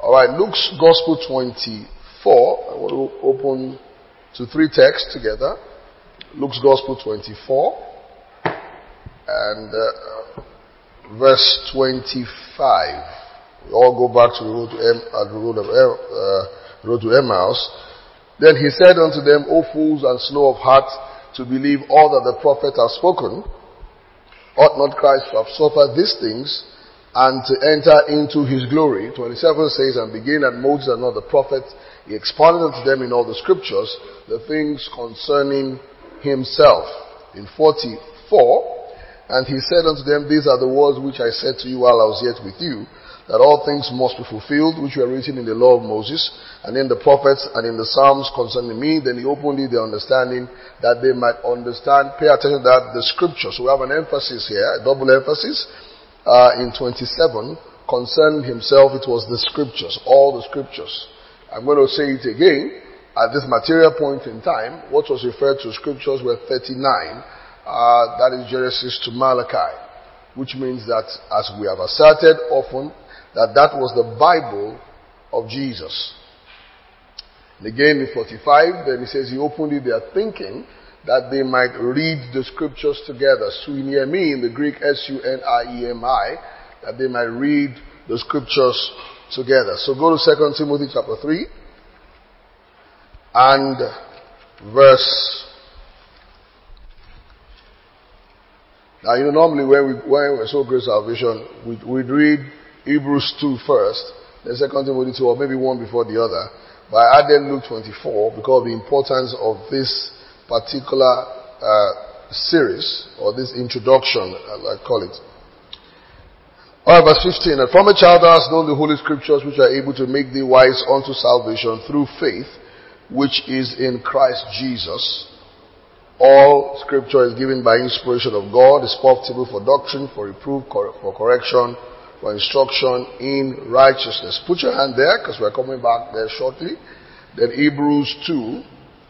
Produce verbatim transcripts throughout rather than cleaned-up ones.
Alright, Luke's Gospel twenty-four. I want to open to three texts together. Luke's Gospel twenty-four and uh, verse twenty-five. We all go back to the road to, em- uh, the road of uh, road to Emmaus. Then he said unto them, O fools and slow of heart, to believe all that the prophets have spoken. Ought not Christ to have suffered these things, and to enter into his glory? twenty-seven says, and beginning at Moses and all the prophets, he expounded unto them in all the scriptures the things concerning himself. In forty-four, and he said unto them, these are the words which I said to you while I was yet with you, that all things must be fulfilled which were written in the law of Moses, and in the prophets, and in the Psalms concerning me. Then he opened their understanding, that they might understand. Pay attention to that, the scripture. So we have an emphasis here, a double emphasis. Uh, in twenty-seven, concerning himself, it was the scriptures, all the scriptures. I'm going to say it again. At this material point in time, what was referred to scriptures were thirty-nine. Uh, that is Genesis to Malachi. Which means that, as we have asserted often, that that was the Bible of Jesus. And again in forty-five, then he says he opened their thinking, that they might read the scriptures together. Suinemi in the Greek, S U N I E M I, that they might read the scriptures together. So go to Second Timothy chapter three and verse. Now, you know, normally when we when we're so great salvation, we we'd read Hebrews two first, then Second Timothy two, or maybe one before the other. But I added Luke twenty-four because of the importance of this particular uh, series, or this introduction, as I call it. Alright, verse fifteen. And from a child thou hast known the holy scriptures, which are able to make thee wise unto salvation through faith, which is in Christ Jesus. All scripture is given by inspiration of God, is profitable for doctrine, for reproof, for correction, for instruction in righteousness. Put your hand there, because we're coming back there shortly. Then Hebrews two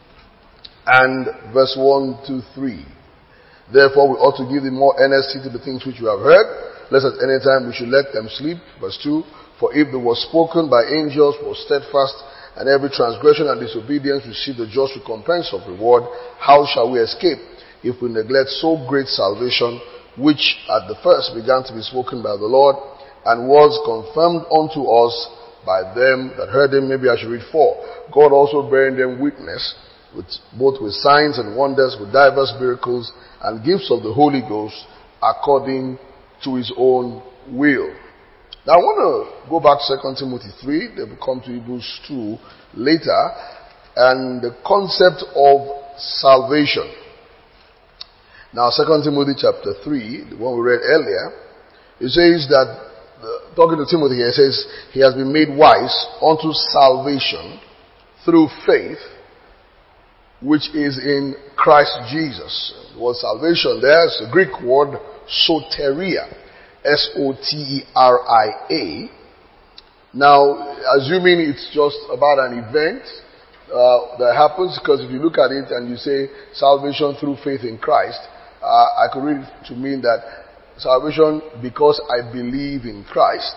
and verse one to three. Therefore we ought to give the more earnest heed to the things which we have heard, lest at any time we should let them sleep. Verse two. For if there was spoken by angels was steadfast, and every transgression and disobedience receive the just recompense of reward, how shall we escape if we neglect so great salvation, which at the first began to be spoken by the Lord, and was confirmed unto us by them that heard him? Maybe I should read four. God also bearing them witness, with, both with signs and wonders, with diverse miracles and gifts of the Holy Ghost, according to his own will. Now I want to go back to Second Timothy three, then we'll come to Hebrews two later, and the concept of salvation. Now Second Timothy chapter three, the one we read earlier, it says that, uh, talking to Timothy here, it says, he has been made wise unto salvation through faith, which is in Christ Jesus. The word salvation there is a Greek word, soteria. S O T E R I A. Now, assuming it's just about an event uh, that happens, because if you look at it and you say salvation through faith in Christ, uh, I could read it to mean that salvation because I believe in Christ,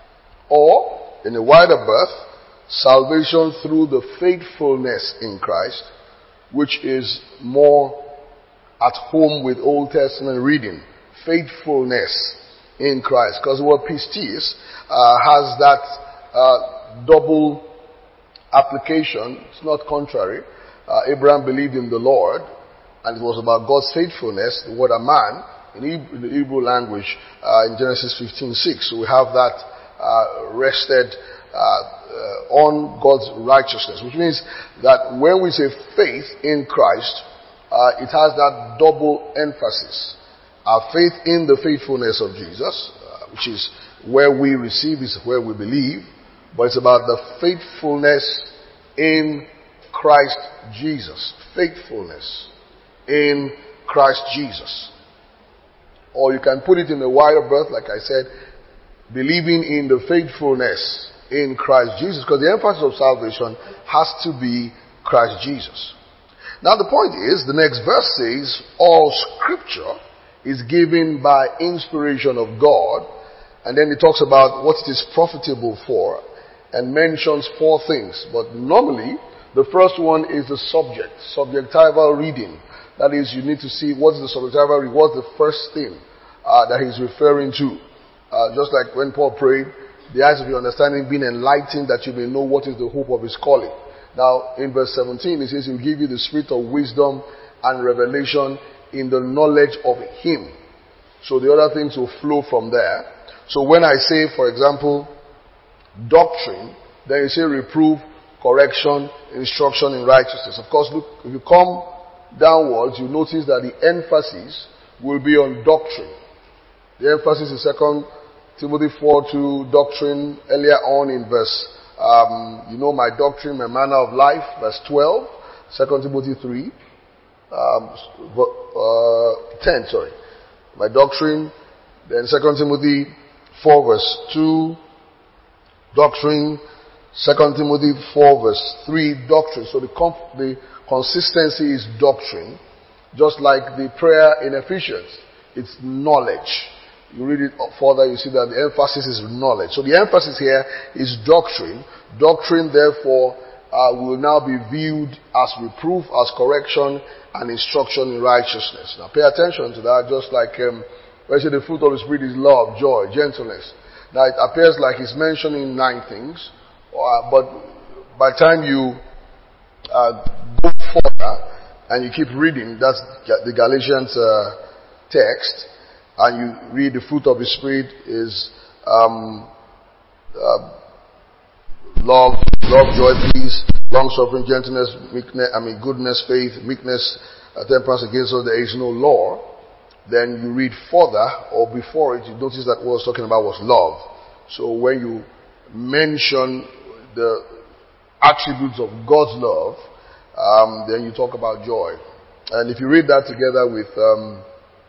or in a wider berth, salvation through the faithfulness in Christ, which is more at home with Old Testament reading. Faithfulness in Christ, because the word pistis uh, has that uh, double application. It's not contrary. Uh, Abraham believed in the Lord, and it was about God's faithfulness. The word aman in, Hebrew, in the Hebrew language uh, in Genesis fifteen six. So we have that uh, rested uh, uh, on God's righteousness, which means that when we say faith in Christ, uh, it has that double emphasis. Our faith in the faithfulness of Jesus, uh, which is where we receive, is where we believe, but it's about the faithfulness in Christ Jesus. Faithfulness in Christ Jesus. Or you can put it in a wider berth, like I said, believing in the faithfulness in Christ Jesus, because the emphasis of salvation has to be Christ Jesus. Now the point is, the next verse says, all scripture is given by inspiration of God, and then it talks about what it is profitable for, and mentions four things. But normally, the first one is the subject, subjectival reading. That is, you need to see what's the subjectival reading, what's the first thing uh, that he's referring to. Uh, just like when Paul prayed, the eyes of your understanding being enlightened, that you may know what is the hope of his calling. Now, in verse seventeen, it says, he'll give you the spirit of wisdom and revelation in the knowledge of him. So the other things will flow from there. So when I say, for example, doctrine, then you say reproof, correction, instruction in righteousness. Of course, look, if you come downwards, you notice that the emphasis will be on doctrine. The emphasis is Second Timothy four two, doctrine, earlier on in verse, um, you know, my doctrine, my manner of life, verse twelve. Second Timothy three, um, uh, ten, sorry. My doctrine, then Second Timothy four verse two, doctrine, Second Timothy four verse three, doctrine. So the, comp- the consistency is doctrine, just like the prayer in Ephesians. It's knowledge. You read it further, you see that the emphasis is knowledge. So the emphasis here is doctrine. Doctrine, therefore, uh, will now be viewed as reproof, as correction, and instruction in righteousness. Now pay attention to that, just like um, when I say the fruit of the Spirit is love, joy, gentleness. Now it appears like he's mentioning nine things, uh, but by the time you uh, go further and you keep reading, that's the Galatians uh, text, and you read the fruit of the Spirit is um, uh, love, love, joy, peace, long-suffering, gentleness, meekness, I mean goodness, faith, meekness, uh, temperance. Against us there is no law. Then you read further, or before it, you notice that what I was talking about was love. So when you mention the attributes of God's love, um, then you talk about joy. And if you read that together with um,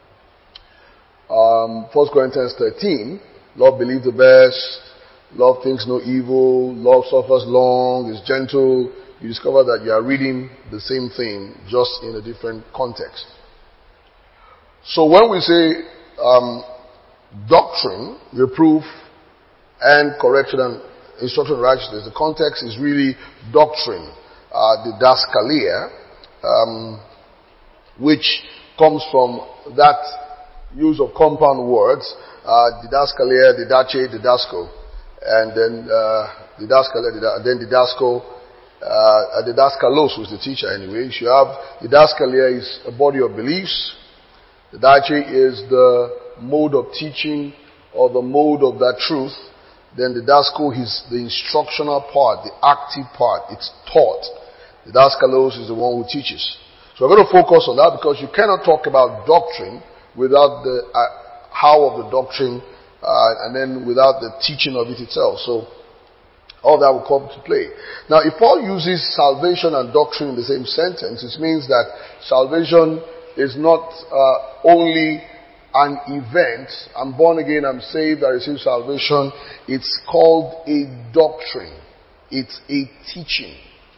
Um, First Corinthians thirteen, love believes the best, love thinks no evil, love suffers long, is gentle, you discover that you are reading the same thing, just in a different context. So when we say um, doctrine, reproof, and correction and instruction in righteousness, the context is really doctrine, uh, the didaskalia, um, which comes from that use of compound words, uh, didaskalia, didache, didasco, and then uh, didaskalia, and then didasco, uh, didaskalos was the teacher anyway. You have didaskalia is a body of beliefs. Didache is the mode of teaching or the mode of that truth. Then didasco is the instructional part, the active part. It's taught. Didaskalos is the one who teaches. So we're going to focus on that because you cannot talk about doctrine without the uh, how of the doctrine, uh, and then without the teaching of it itself. So all that will come to play. Now, if Paul uses salvation and doctrine in the same sentence, it means that salvation is not uh, only an event. I'm born again, I'm saved, I receive salvation. It's called a doctrine. It's a teaching.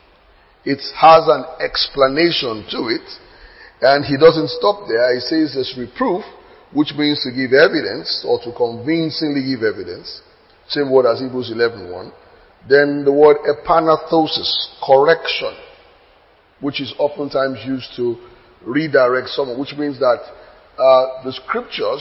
It has an explanation to it. And he doesn't stop there. He says there's reproof, which means to give evidence or to convincingly give evidence. Same word as Hebrews eleven one. Then the word epanathosis, correction, which is oftentimes used to redirect someone, which means that uh, the scriptures,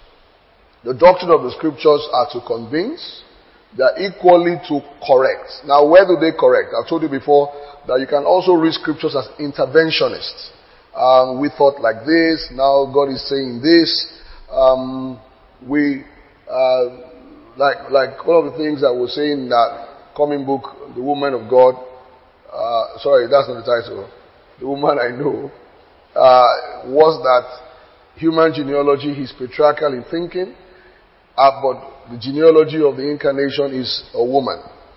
the doctrine of the scriptures are to convince, they're equally to correct. Now, where do they correct? I've told you before that you can also read scriptures as interventionists. Um, we thought like this, now God is saying this. Um, we, uh, like, like one of the things that was saying in that coming book, The Woman of God, uh, sorry, that's not the title. The Woman I Know, uh, was that human genealogy is patriarchal in thinking, uh, but the genealogy of the incarnation is a woman.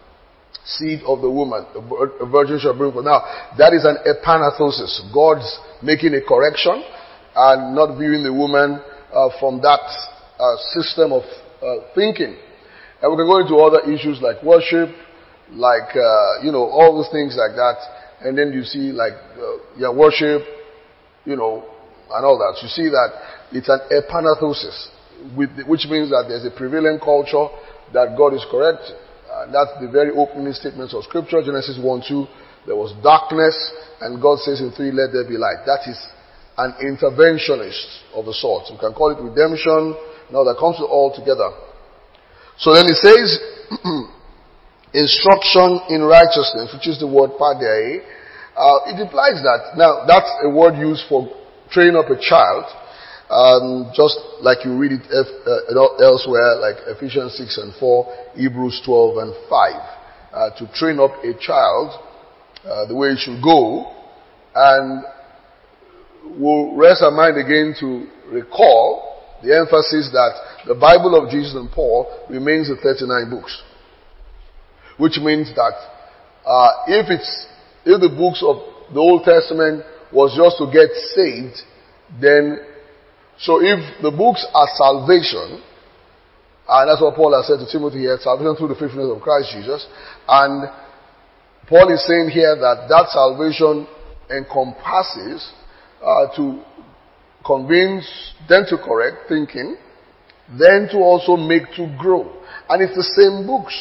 Seed of the woman, a virgin shall bring forth. Now, that is an epanathosis. God's making a correction and not viewing the woman uh, from that uh, system of uh, thinking. And we can go into other issues like worship, like, uh, you know, all those things like that. And then you see like, uh, yeah, worship, you know, and all that. You see that it's an epanathosis, with, which means that there's a prevalent culture that God is correcting. Uh, that's the very opening statements of Scripture. Genesis one two, there was darkness, and God says in three, let there be light. That is an interventionist of the sort. We can call it redemption. Now that comes all together. So then it says, instruction in righteousness, which is the word padei. Uh, it implies that. Now, that's a word used for training up a child. Um, just like you read it F, uh, elsewhere, like Ephesians six and four, Hebrews twelve and five. Uh, to train up a child uh, the way it should go. And we'll rest our mind again to recall the emphasis that the Bible of Jesus and Paul remains the thirty-nine books. Which means that uh, if it's if the books of the Old Testament was just to get saved, then so if the books are salvation, and that's what Paul has said to Timothy here, salvation through the faithfulness of Christ Jesus, and Paul is saying here that that salvation encompasses uh, to convince, then to correct thinking, then to also make to grow. And it's the same books.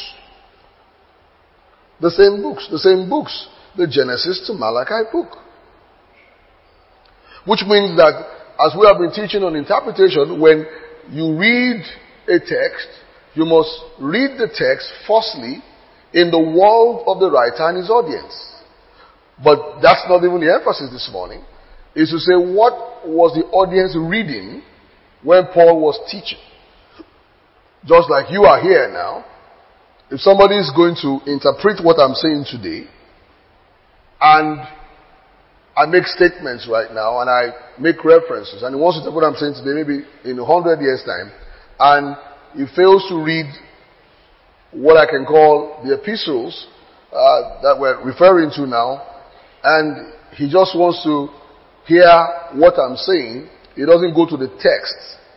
The same books. The same books. The Genesis to Malachi book. Which means that, as we have been teaching on interpretation, when you read a text, you must read the text firstly in the world of the writer and his audience. But that's not even the emphasis this morning. Is to say, what was the audience reading when Paul was teaching? Just like you are here now, if somebody is going to interpret what I'm saying today, and I make statements right now, and I make references, and he wants to interpret what I'm saying today, maybe in a hundred years' time, and he fails to read what I can call the epistles uh, that we're referring to now, and he just wants to hear what I'm saying, he doesn't go to the text.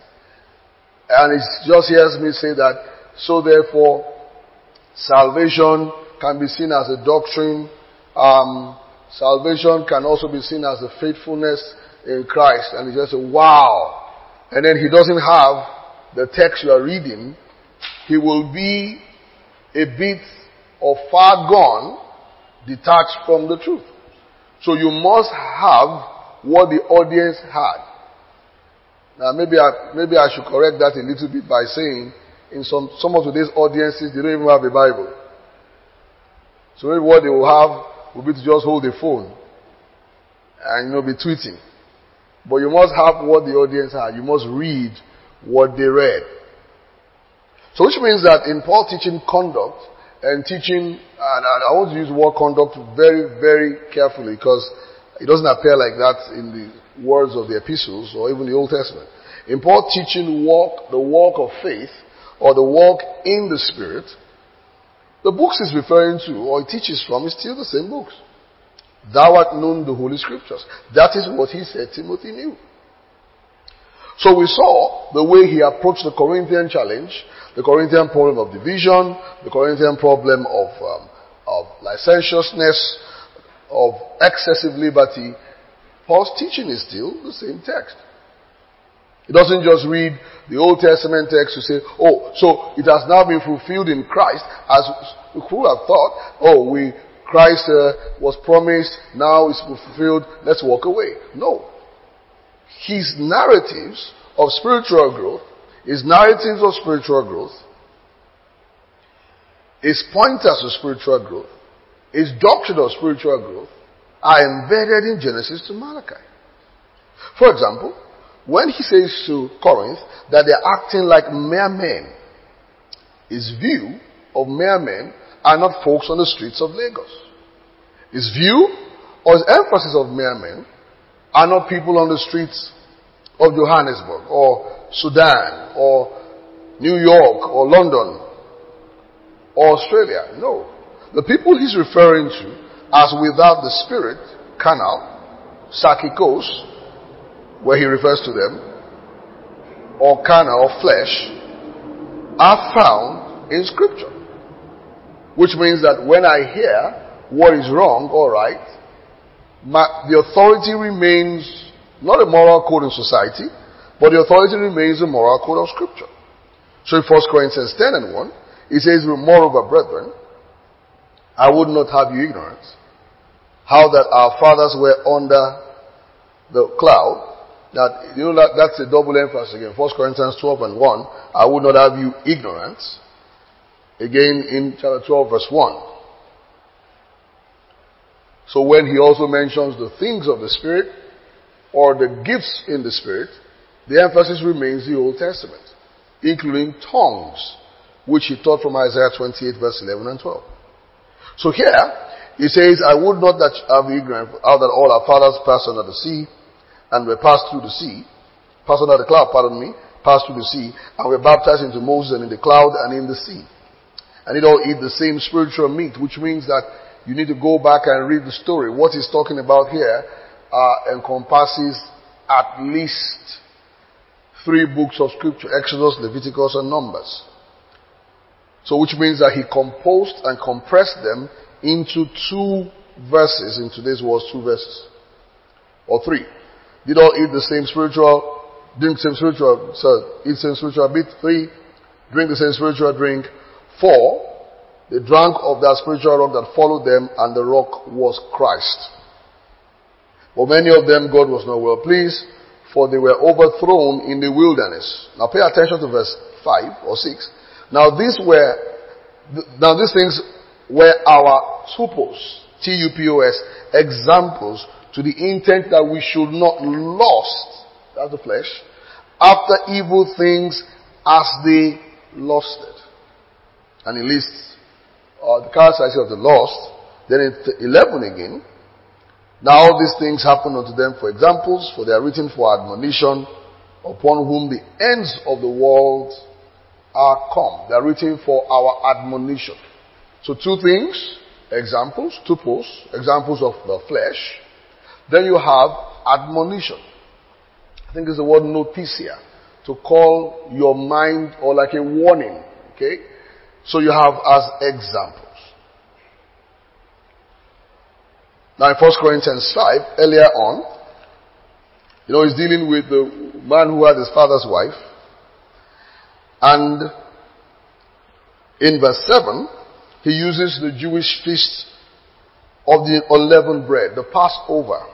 And he just hears me say that, so therefore, salvation can be seen as a doctrine. Um, salvation can also be seen as a faithfulness in Christ. And he just says, wow. And then he doesn't have the text you are reading. He will be a bit or far gone, detached from the truth. So you must have what the audience had. Now maybe I, maybe I should correct that a little bit by saying, in some, some of today's audiences, they don't even have a Bible. So maybe what they will have will be to just hold a phone and, you know, be tweeting. But you must have what the audience had. You must read what they read. So which means that in Paul teaching conduct and teaching, and I want to use the word conduct very, very carefully, because it doesn't appear like that in the words of the epistles or even the Old Testament. In Paul teaching walk, the walk of faith, or the walk in the Spirit, the books he's referring to, or he teaches from, is still the same books. Thou art known the Holy Scriptures. That is what he said Timothy knew. So we saw the way he approached the Corinthian challenge, the Corinthian problem of division, the Corinthian problem of, um, of licentiousness, of excessive liberty. Paul's teaching is still the same text. He doesn't just read the Old Testament text to say, oh, so it has now been fulfilled in Christ, as who have thought, oh, we, Christ uh, was promised, now it's fulfilled, let's walk away. No. His narratives of spiritual growth, his narratives of spiritual growth, his pointers of spiritual growth, his doctrine of spiritual growth are embedded in Genesis to Malachi. For example, when he says to Corinth that they're acting like mere men, his view of mere men are not folks on the streets of Lagos. His view or his emphasis of mere men are not people on the streets of Johannesburg or Sudan or New York or London or Australia. No. The people he's referring to as without the Spirit, carnal, sarkikos, where he refers to them, or carnal, or flesh, are found in Scripture. Which means that when I hear what is wrong or right, my, the authority remains not a moral code in society, but the authority remains the moral code of Scripture. So in First Corinthians ten and one, He says, moreover, brethren, I would not have you ignorant, how that our fathers were under the cloud. That, you know, that, that's a double emphasis again. First Corinthians twelve and one. I would not have you ignorant. Again in chapter twelve verse one. So when he also mentions the things of the Spirit or the gifts in the Spirit, the emphasis remains the Old Testament, including tongues, which he taught from Isaiah twenty-eight verse eleven and twelve. So here, he says, I would not that you have ignorant how that all our fathers passed under the sea, and were passed through the sea, passed under the cloud, pardon me, passed through the sea, and were baptized into Moses and in the cloud and in the sea. And it all eat the same spiritual meat, which means that you need to go back and read the story. What he's talking about here uh, encompasses at least three books of scripture, Exodus, Leviticus, and Numbers. So which means that he composed and compressed them into two verses. In today's words, two verses. Or three. Did all eat the same spiritual, drink the same spiritual, so eat the same spiritual bit. Three, drink the same spiritual drink. Four, they drank of that spiritual rock that followed them, and the rock was Christ. But many of them God was not well pleased, for they were overthrown in the wilderness. Now pay attention to verse five or six. Now these were, now these things were our tupos, T U P O S, examples to the intent that we should not lust, that's the flesh, after evil things as they lusted. And he lists uh, the characteristics of the lust. Then in eleven again, now all these things happen unto them for examples, for they are written for admonition, upon whom the ends of the world are come. They are written for our admonition. So two things, examples, tupos, examples of the flesh. Then you have admonition. I think it's the word noticia, to call your mind, or like a warning. Okay? So you have as examples. Now in First Corinthians five, earlier on, you know, he's dealing with the man who had his father's wife. And in verse seven, he uses the Jewish feast of the unleavened bread, the Passover.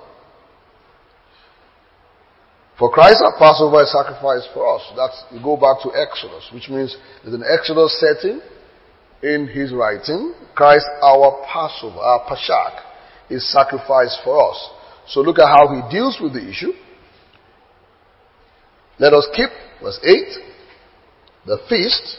For Christ our Passover is sacrificed for us. That's, you go back to Exodus, which means there's an Exodus setting in his writing. Christ our Passover, our Pashak, is sacrificed for us. So look at how he deals with the issue. Let us keep, verse eight, the feast.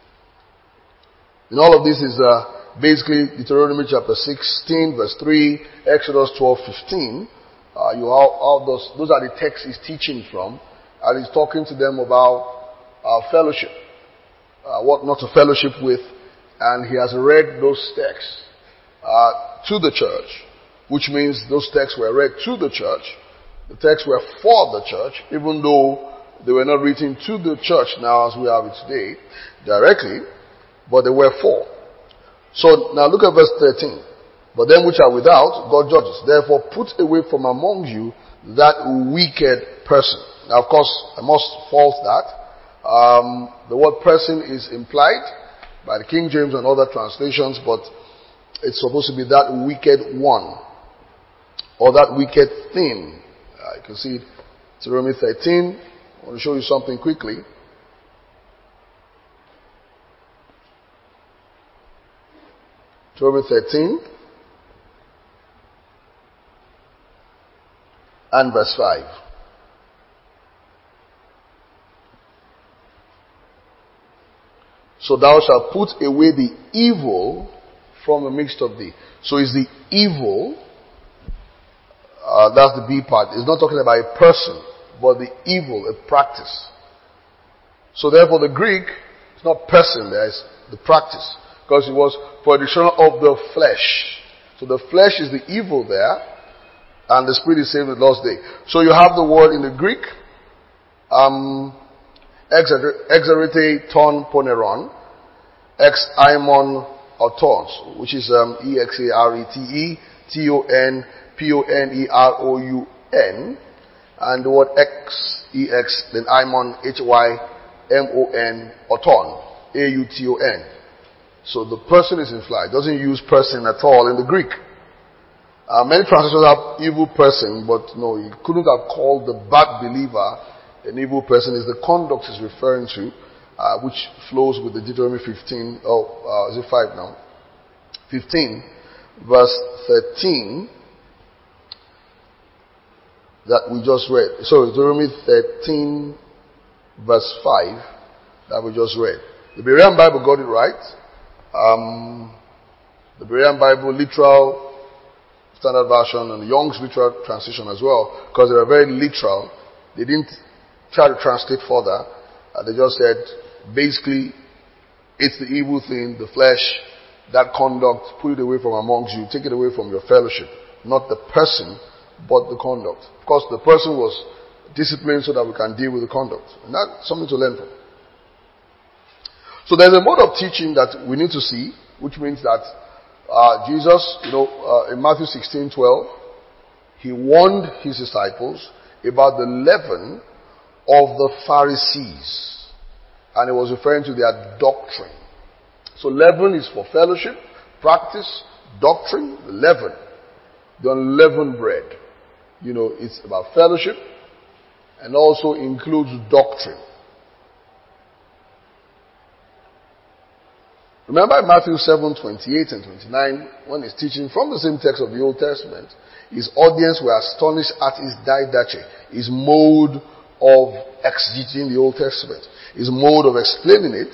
And all of this is uh, basically Deuteronomy chapter sixteen, verse three, Exodus twelve, fifteen. Uh, you all, all those, those are the texts he's teaching from, and he's talking to them about uh, fellowship, uh, what not to fellowship with, and he has read those texts uh, to the church, which means those texts were read to the church. The texts were for the church, even though they were not written to the church now as we have it today directly, but they were for. So now look at verse thirteen. But them which are without, God judges. Therefore put away from among you that wicked person. Now of course, I must false that. Um, the word person is implied by the King James and other translations, but it's supposed to be that wicked one, or that wicked thing. Uh, you can see it, Deuteronomy thirteen. I want to show you something quickly. Deuteronomy thirteen. And verse five. So thou shalt put away the evil from the midst of thee. So is the evil, uh, that's the B part. It's not talking about a person, but the evil, a practice. So therefore the Greek, it's not person there, it's the practice. Because it was for a dictionary of the flesh. So the flesh is the evil there. And the spirit is saved with Lord's day. So you have the word in the Greek, um, exerete ton poneron, ex aimon autos, which is um, E X A R E T E T O N P O N E R O U N, and the word ex, E X, then aimon, H Y M O N, auton, A U T O N. So the person is implied. It doesn't use person at all in the Greek. Uh, many translations have evil person, but no, he couldn't have called the bad believer an evil person. Is the conduct he's referring to, uh, which flows with the Deuteronomy fifteen, oh, uh, is it five now? fifteen, verse thirteen, that we just read. Sorry, Deuteronomy thirteen, verse five, that we just read. The Berean Bible got it right. Um, the Berean Bible, literal standard version, and the Young's literal translation as well, because they were very literal. They didn't try to translate further. Uh, they just said, basically, it's the evil thing, the flesh, that conduct, put it away from amongst you, take it away from your fellowship. Not the person, but the conduct. Of course, the person was disciplined so that we can deal with the conduct. And that's something to learn from. So there's a mode of teaching that we need to see, which means that uh, Jesus, you know, uh, in Matthew sixteen twelve, he warned his disciples about the leaven of the Pharisees. And he was referring to their doctrine. So leaven is for fellowship, practice, doctrine, leaven. The unleavened bread. You know, it's about fellowship and also includes doctrine. Remember in Matthew seven twenty-eight and twenty-nine, when he's teaching from the same text of the Old Testament, his audience were astonished at his didache, his mode of exegeting the Old Testament, his mode of explaining it.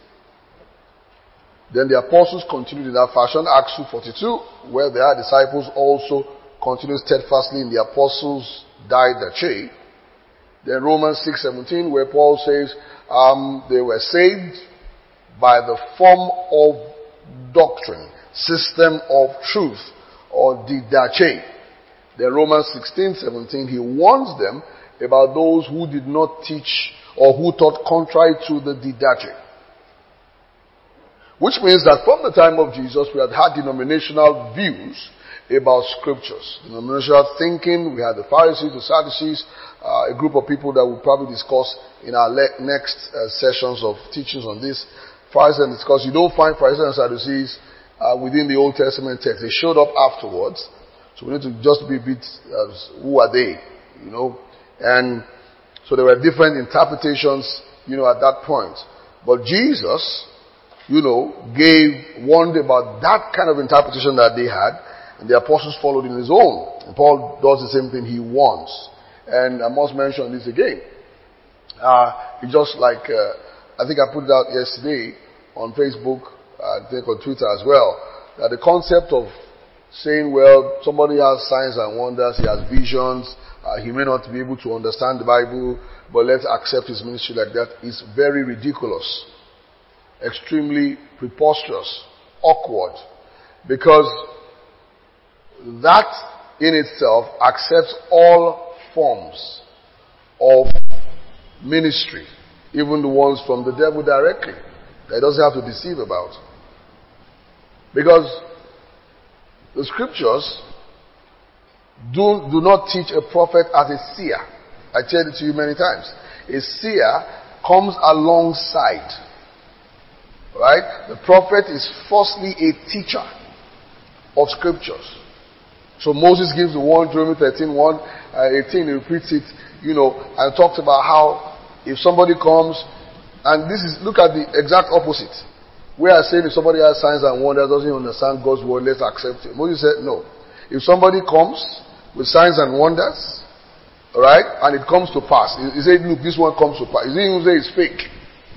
Then the apostles continued in that fashion. Acts two forty-two, where their disciples also continued steadfastly in the apostles' didache. Then Romans six seventeen, where Paul says um, they were saved by the form of doctrine, system of truth, or didache. Then Romans sixteen seventeen, he warns them about those who did not teach or who taught contrary to the didache. Which means that from the time of Jesus, we had had denominational views about scriptures. Denominational thinking. We had the Pharisees, the Sadducees, uh, a group of people that we'll probably discuss in our le- next uh, sessions of teachings on this. Pharisees and discuss. You don't find Pharisees and Sadducees uh, within the Old Testament text. They showed up afterwards. So we need to just be a bit, uh, who are they? You know? And so there were different interpretations, you know, at that point. But Jesus, you know, gave, warned about that kind of interpretation that they had, and the apostles followed in his own. And Paul does the same thing, he warns. And I must mention this again. Uh, it's just like, uh, I think I put it out yesterday on Facebook, uh, I think on Twitter as well, that the concept of saying, well, somebody has signs and wonders, he has visions, uh, he may not be able to understand the Bible, but let's accept his ministry like that, is very ridiculous. Extremely preposterous, awkward, because that in itself accepts all forms of ministry, even the ones from the devil directly, that he doesn't have to deceive about. Because the scriptures do, do not teach a prophet as a seer. I said it to you many times. A seer comes alongside. Right? The prophet is firstly a teacher of scriptures. So Moses gives the one, Deuteronomy thirteen, one, uh, eighteen, he repeats it, you know, and talks about how if somebody comes, and this is, look at the exact opposite. We are saying if somebody has signs and wonders, doesn't understand God's word, let's accept it. Moses said no. If somebody comes with signs and wonders, alright, and it comes to pass, he, he said, look, this one comes to pass. He didn't even say it's fake.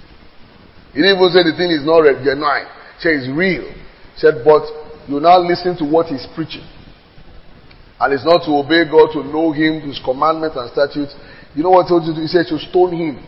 He didn't even say the thing is not genuine. He said it's real. He said, but you now listen to what he's preaching. And it's not to obey God, to know him, his commandments and statutes. You know what he told you to do? He said to stone him.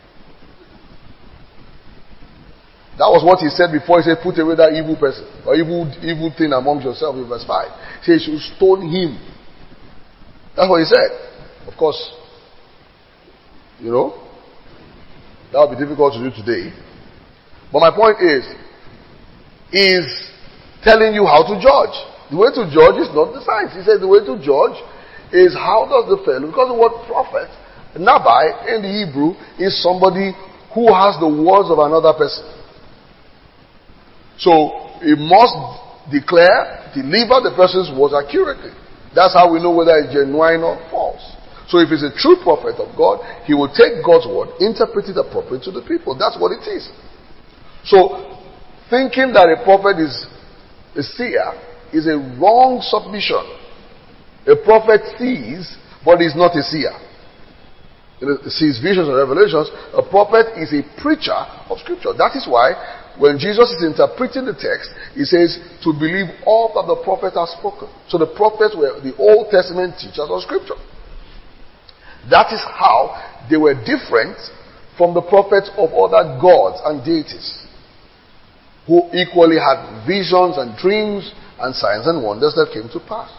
That was what he said before. He said, put away that evil person, or evil evil thing amongst yourself in verse five. He said, you should stone him. That's what he said. Of course, you know, that would be difficult to do today. But my point is, is telling you how to judge. The way to judge is not the science. He said the way to judge is how does the fellow, because the word prophet, Nabai in the Hebrew, is somebody who has the words of another person. So he must declare, deliver the person's words accurately. That's how we know whether it's genuine or false. So if he's a true prophet of God, he will take God's word, interpret it appropriate to the people. That's what it is. So thinking that a prophet is a seer is a wrong submission. A prophet sees, but is not a seer. He sees visions and revelations. A prophet is a preacher of scripture. That is why when Jesus is interpreting the text, he says to believe all that the prophet has spoken. So the prophets were the Old Testament teachers of scripture. That is how they were different from the prophets of other gods and deities, who equally had visions and dreams and signs and wonders that came to pass.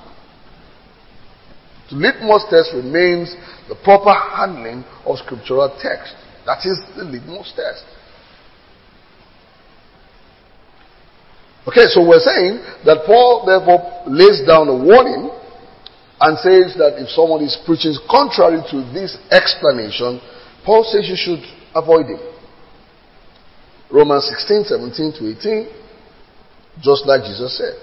The litmus test remains the proper handling of scriptural text. That is the litmus test. Okay, so we're saying that Paul therefore lays down a warning and says that if someone is preaching contrary to this explanation, Paul says you should avoid him. Romans sixteen, seventeen to eighteen, just like Jesus said.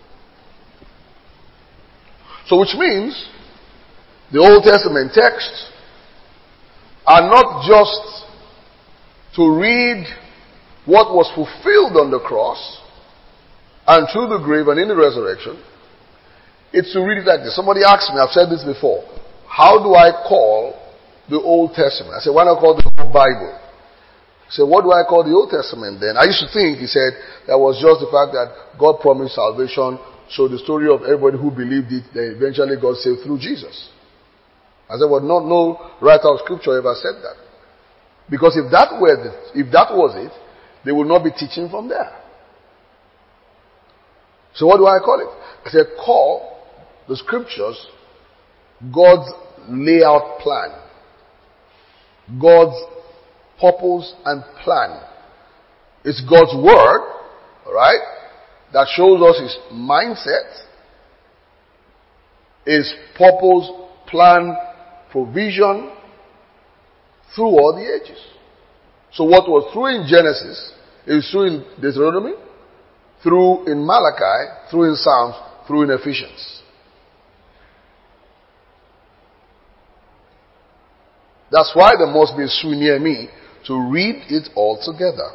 So which means the Old Testament texts are not just to read what was fulfilled on the cross and through the grave and in the resurrection. It's to read it like this. Somebody asked me, I've said this before, how do I call the Old Testament? I said, why not call the whole Bible? He said, what do I call the Old Testament then? I used to think, he said, that was just the fact that God promised salvation, so the story of everybody who believed it, then eventually got saved through Jesus. I said, well, no, no writer of scripture ever said that. Because if that were the, if that was it, they would not be teaching from there. So what do I call it? I said, call the scriptures God's layout plan. God's purpose and plan. It's God's word, alright, that shows us his mindset, his purpose, plan, provision through all the ages. So what was true in Genesis is true in Deuteronomy, through in Malachi, through in Psalms, through in Ephesians. That's why there must be a Sue near me to read it all together.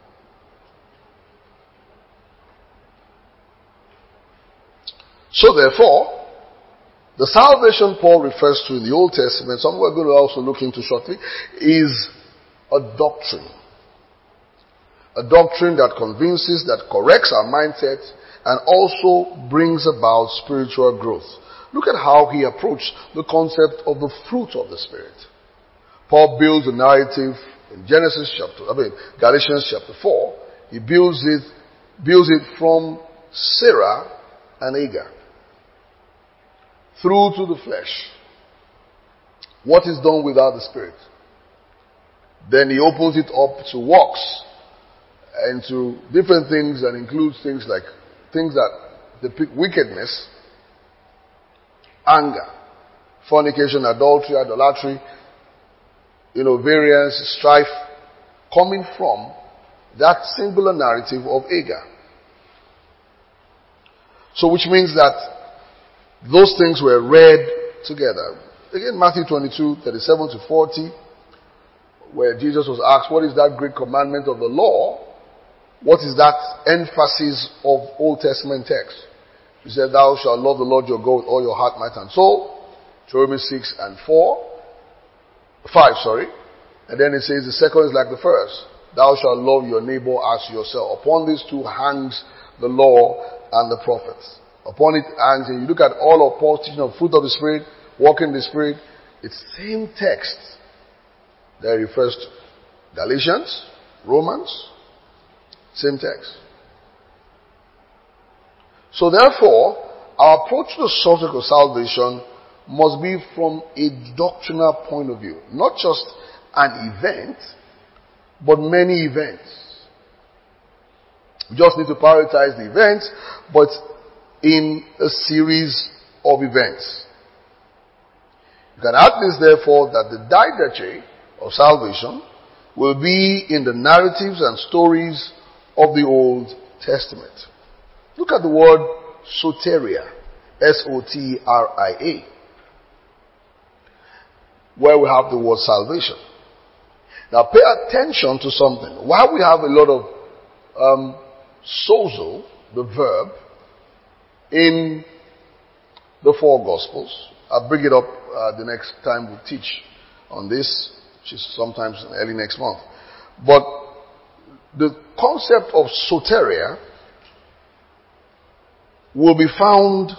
So therefore, the salvation Paul refers to in the Old Testament, something we're going to also look into shortly, is a doctrine. A doctrine that convinces, that corrects our mindset, and also brings about spiritual growth. Look at how he approached the concept of the fruit of the Spirit. Paul builds a narrative in Genesis chapter, I mean, Galatians chapter four. He builds it, builds it from Sarah and Hagar through to the flesh. What is done without the Spirit? Then he opens it up to works and to different things, and includes things like things that depict wickedness, anger, fornication, adultery, idolatry, you know, variance, strife, coming from that singular narrative of Hagar. So which means that those things were read together. Again, Matthew twenty-two, thirty-seven to forty, where Jesus was asked, what is that great commandment of the law? What is that emphasis of Old Testament text? He said, thou shalt love the Lord your God with all your heart, might, and soul. Deuteronomy six and four. Five, sorry. And then it says the second is like the first. Thou shalt love your neighbor as yourself. Upon these two hangs the law and the prophets. Upon it hangs, and you look at all of Paul's teaching of fruit of the Spirit, walk in the Spirit, it's same text that refers to Galatians, Romans, same text. So therefore, our approach to the subject of salvation must be from a doctrinal point of view. Not just an event, but many events. We just need to prioritize the events, but in a series of events. You can add this, therefore, that the didache of salvation will be in the narratives and stories of the Old Testament. Look at the word soteria. S O T R I A. Where we have the word salvation. Now pay attention to something. While we have a lot of um, sozo, the verb, in the four Gospels. I'll bring it up uh, the next time we teach on this, which is sometimes early next month. But the concept of soteria will be found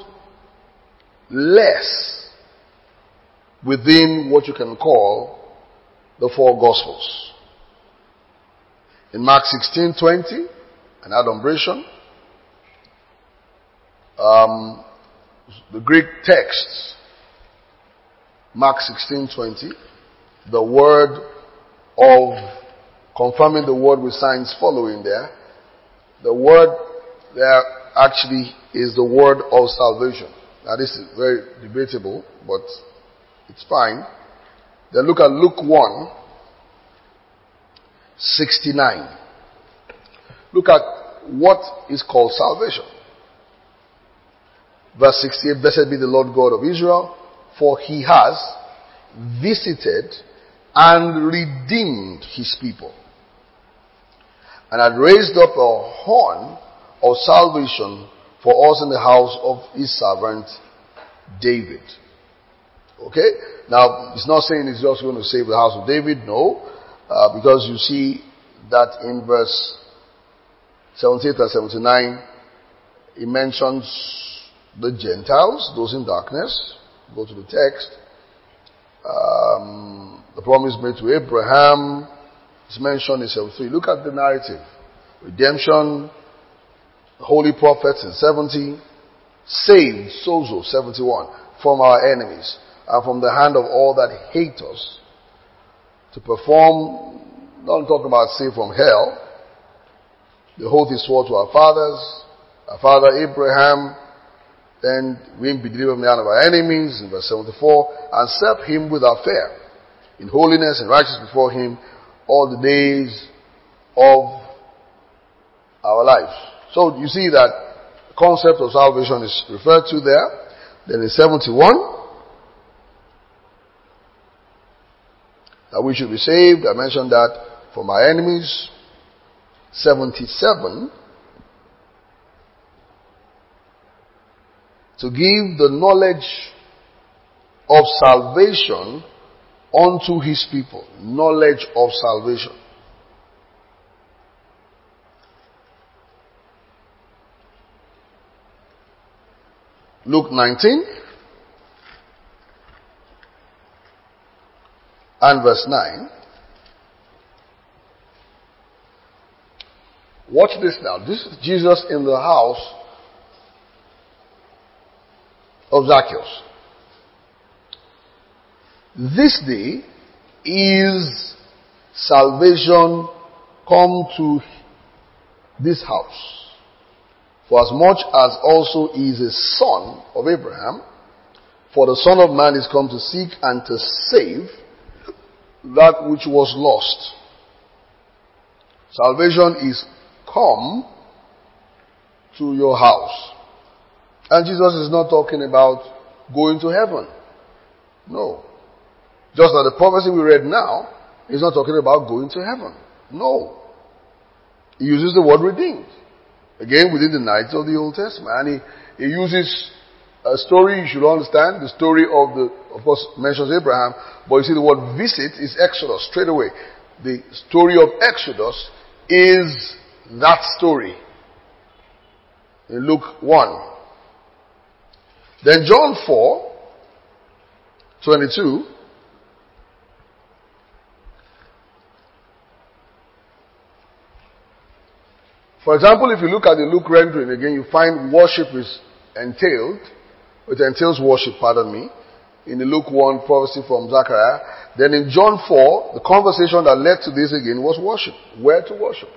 less within what you can call the four Gospels. In Mark sixteen twenty, an adumbration, um, the Greek text, Mark sixteen twenty, the word of confirming the word with signs following there, the word there actually is the word of salvation. Now this is very debatable, but it's fine. Then look at Luke one, sixty-nine. Look at what is called salvation. Verse sixty-eight, blessed be the Lord God of Israel, for he has visited and redeemed his people, and had raised up a horn of salvation for us in the house of his servant David. Okay? Now, it's not saying it's just going to save the house of David, no, uh, because you see that in verse seventy-eight and seventy-nine, he mentions the Gentiles, those in darkness. Go to the text. Um, the promise made to Abraham is mentioned in seventy-three. Look at the narrative. Redemption, the holy prophets in seventy, saved, sozo, seventy-one, from our enemies and from the hand of all that hate us, to perform, not talking about save from hell, the oath is swore to our fathers, our father Abraham, then we be delivered from the hand of our enemies, in verse seventy-four, and serve him without fear, in holiness and righteousness before him all the days of our lives. So you see that the concept of salvation is referred to there. Then in seventy-one, that we should be saved. I mentioned that from our enemies. seventy-seven, to give the knowledge of salvation unto his people. Knowledge of salvation. Luke nineteen and verse nine. Watch this now. This is Jesus in the house of Zacchaeus. This day is salvation come to this house. For as much as also he is a son of Abraham, for the Son of Man is come to seek and to save that which was lost. Salvation is come to your house. And Jesus is not talking about going to heaven. No. Just like the prophecy we read now, he's not talking about going to heaven. No. He uses the word redeemed. Again, within the nights of the Old Testament. And he, he uses a story, you should understand, the story of the, of course, mentions Abraham, but you see the word visit is Exodus, straight away. The story of Exodus is that story. In Luke one. Then John four, twenty-two. For example, if you look at the Luke rendering again, you find worship is entailed. It entails worship, pardon me. In the Luke one prophecy from Zechariah. Then in John four, the conversation that led to this again was worship. Where to worship.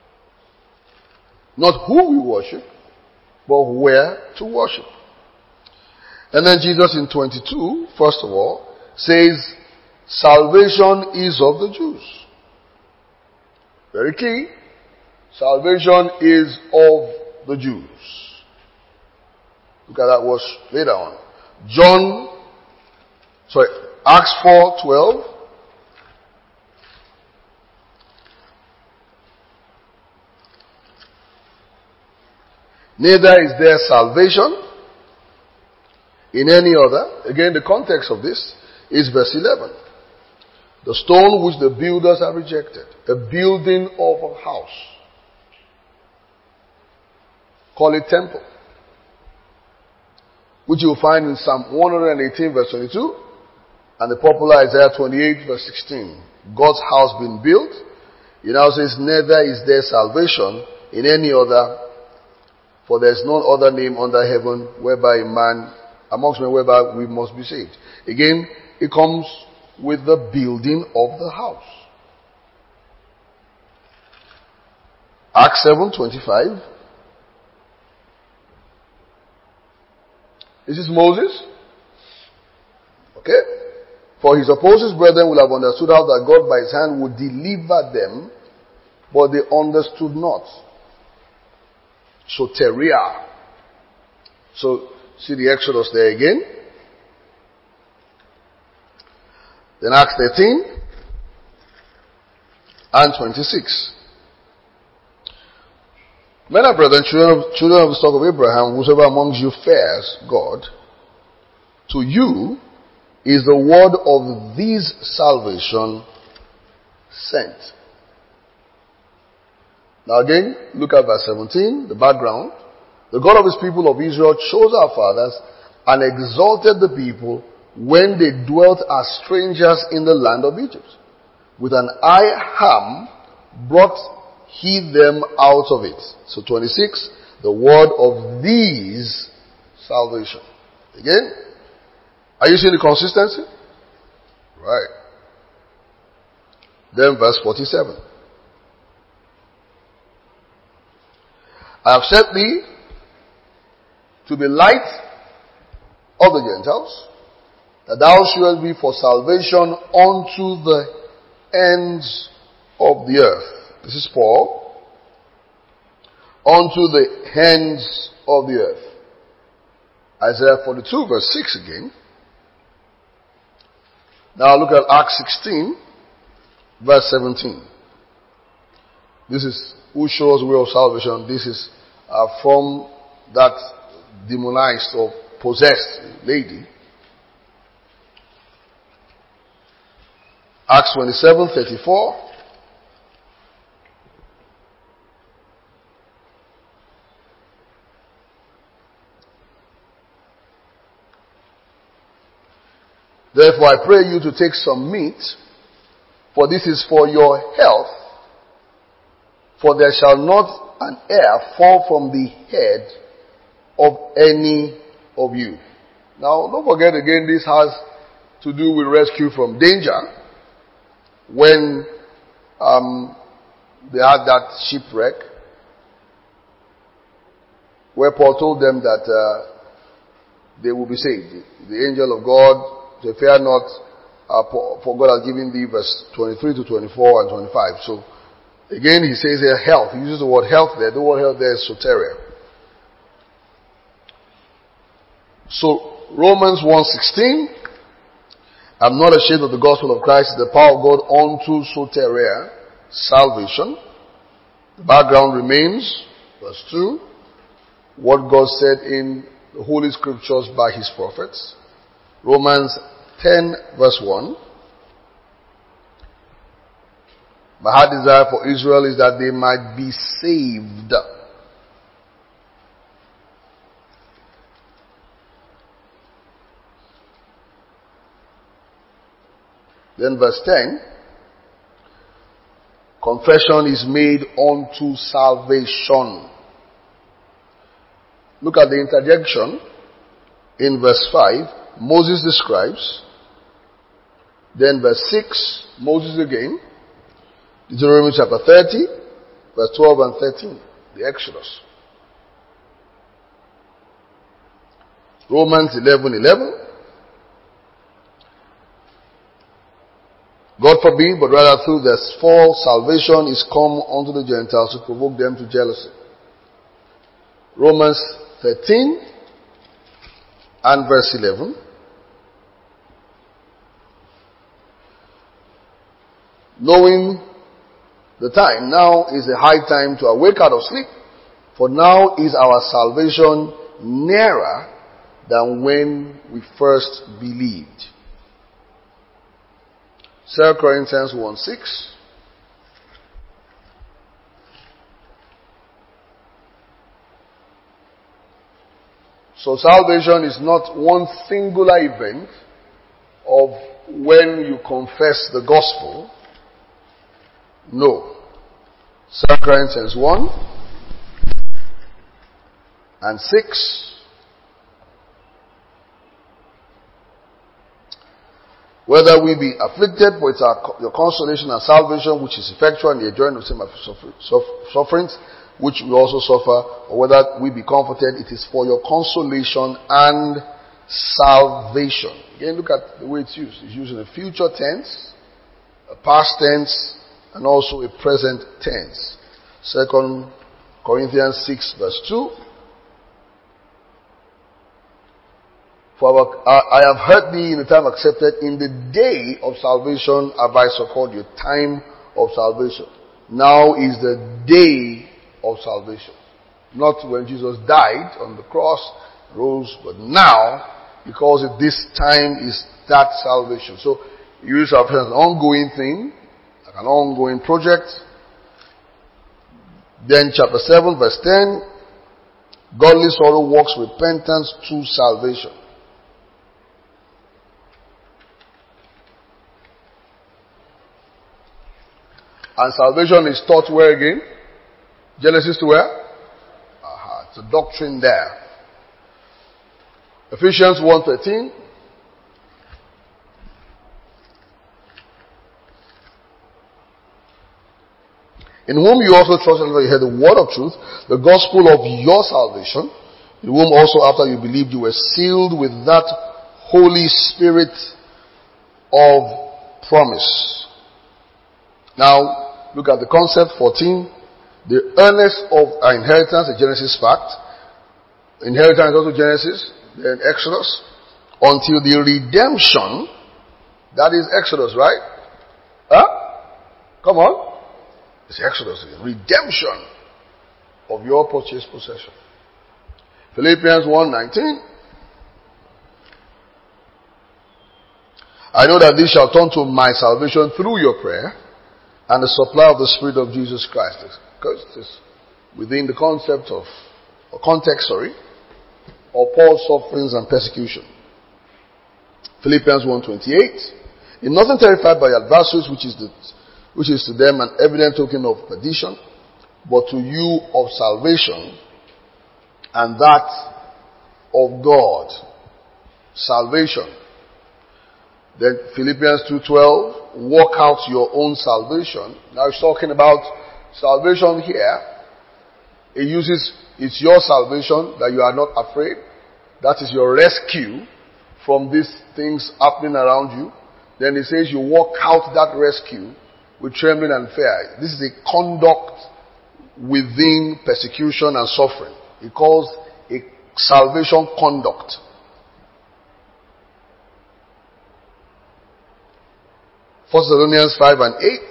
Not who we worship, but where to worship. And then Jesus in twenty-two, first of all, says, salvation is of the Jews. Very key. Salvation is of the Jews. Look at that verse later on. John, sorry, Acts four twelve. Neither is there salvation in any other. Again, the context of this is verse eleven. The stone which the builders have rejected, a building of a house. Call it temple. Which you will find in Psalm one eighteen verse twenty-two and the popular Isaiah twenty-eight verse sixteen. God's house being built. It now says, neither is there salvation in any other, for there is no other name under heaven whereby a man, amongst men whereby we must be saved. Again, it comes with the building of the house. Acts seven twenty-five. This is Moses. Okay? For he supposed his brethren will have understood how that God by his hand would deliver them, but they understood not. Soteria. So, see the Exodus there again. Then Acts thirteen and twenty-six. Men and brethren, children of, children of the stock of Abraham, whosoever amongst you fears God, to you is the word of this salvation sent. Now again, look at verse seventeen, the background. The God of his people of Israel chose our fathers and exalted the people when they dwelt as strangers in the land of Egypt. With an eye ham brought he them out of it. So twenty-six, the word of these salvation. Again, are you seeing the consistency? Right. Then verse forty-seven. I have set thee to be light of the Gentiles, that thou shouldest be for salvation unto the ends of the earth. This is Paul. Unto the ends of the earth. Isaiah forty-two verse six again. Now look at Acts sixteen verse seventeen. This is who shows the way of salvation. This is uh, from that demonized or possessed lady. Acts twenty-seven thirty-four. Therefore I pray you to take some meat, for this is for your health, for there shall not an hair fall from the head of any of you. Now don't forget again, this has to do with rescue from danger. When um, they had that shipwreck, where Paul told them that uh, they will be saved. The angel of God, they fear not, uh, for God has given thee, verse twenty-three to twenty-four and twenty-five. So, again, he says here health. He uses the word health there. The word health there is soteria. So, Romans one sixteen. I'm not ashamed of the gospel of Christ, the power of God unto soteria, salvation. The background remains, verse two, what God said in the Holy Scriptures by his prophets. Romans ten verse one. My heart desire for Israel is that they might be saved. Then verse ten. Confession is made unto salvation. Look at the interjection in verse five. Moses describes. Then verse six, Moses again. Deuteronomy chapter thirty, verse twelve and thirteen. The Exodus. Romans eleven eleven. God God forbid, but rather through their fall, salvation is come unto the Gentiles to provoke them to jealousy. Romans thirteen and verse eleven. Knowing the time, now is a high time to awake out of sleep, for now is our salvation nearer than when we first believed. Second Corinthians one six. So salvation is not one singular event of when you confess the gospel. No. Second Corinthians one and six. Whether we be afflicted with our, your consolation and salvation, which is effectual in the enjoying of same sufferings, which we also suffer, or whether we be comforted, it is for your consolation and salvation. Again, look at the way it's used. It's used in a future tense, a past tense, and also a present tense. Second Corinthians six verse two. For I have heard thee in the time accepted, in the day of salvation have I so called you, time of salvation. Now is the day of salvation. Not when Jesus died on the cross, rose, but now, because at this time is that salvation. So, you use salvation as an ongoing thing, like an ongoing project. Then chapter seven verse ten, godly sorrow works repentance to salvation. And salvation is taught where again? Genesis to where? Aha, it's a doctrine there. Ephesians one thirteen. In whom you also trusted when you heard the word of truth, the gospel of your salvation, in whom also after you believed you were sealed with that Holy Spirit of promise. Now, look at the concept, fourteen. The earnest of our inheritance, the Genesis fact. Inheritance also Genesis, then Exodus. Until the redemption, that is Exodus, right? Huh? Come on. It's Exodus, redemption of your purchased possession. Philippians one nineteen. I know that this shall turn to my salvation through your prayer and the supply of the Spirit of Jesus Christ. Because it's within the concept of, or context, sorry, of Paul's sufferings and persecution. Philippians one twenty-eight. In nothing terrified by adversaries, which is the, which is to them an evident token of perdition, but to you of salvation, and that of God. Salvation. Then Philippians two twelve. Work out your own salvation. Now he's talking about salvation here. It uses, it's your salvation that you are not afraid. That is your rescue from these things happening around you. Then he says you work out that rescue with trembling and fear. This is a conduct within persecution and suffering. He calls a salvation conduct. First Thessalonians five and eight.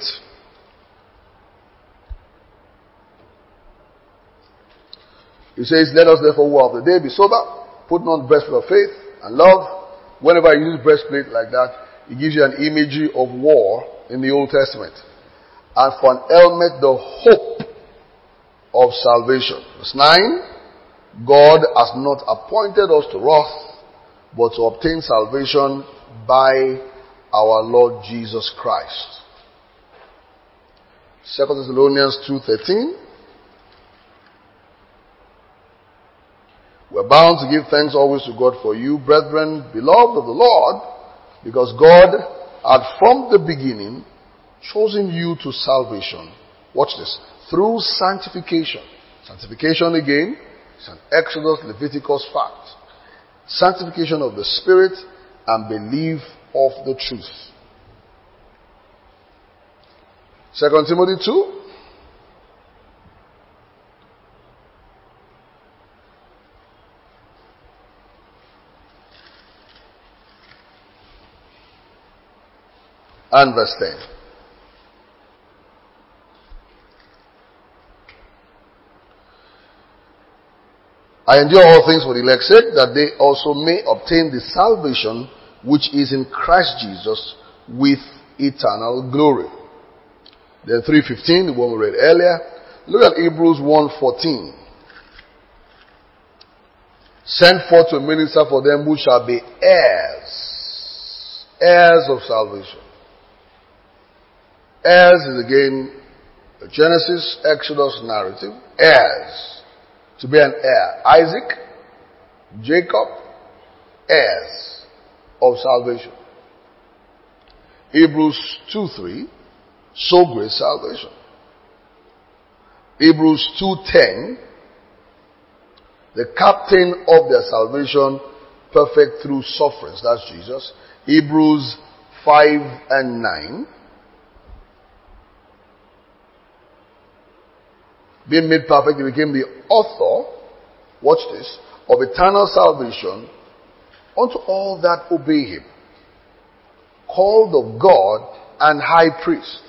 He says, let us therefore who are of the day be sober, put on the breastplate of faith and love. Whenever you use breastplate like that, it gives you an imagery of war in the Old Testament. And for an helmet, the hope of salvation. Verse nine. God has not appointed us to wrath, but to obtain salvation by our Lord Jesus Christ. Second Thessalonians two thirteen. We're bound to give thanks always to God for you, brethren, beloved of the Lord, because God had from the beginning chosen you to salvation. Watch this. Through sanctification. Sanctification again is an Exodus, Leviticus fact. Sanctification of the Spirit and belief of the truth. Second Timothy two. And verse ten. I endure all things for the elect's sake, that they also may obtain the salvation which is in Christ Jesus with eternal glory. Then three fifteen, the one we read earlier. Look at Hebrews one fourteen. Send forth to minister for them who shall be heirs. Heirs of salvation. Heirs is again a Genesis, Exodus narrative. Heirs. To be an heir. Isaac, Jacob, heirs of salvation. Hebrews two three. So great salvation. Hebrews two ten. The captain of their salvation, perfect through sufferings. That's Jesus. Hebrews five and nine. Being made perfect, he became the author, watch this, of eternal salvation unto all that obey him, called of God and high priest.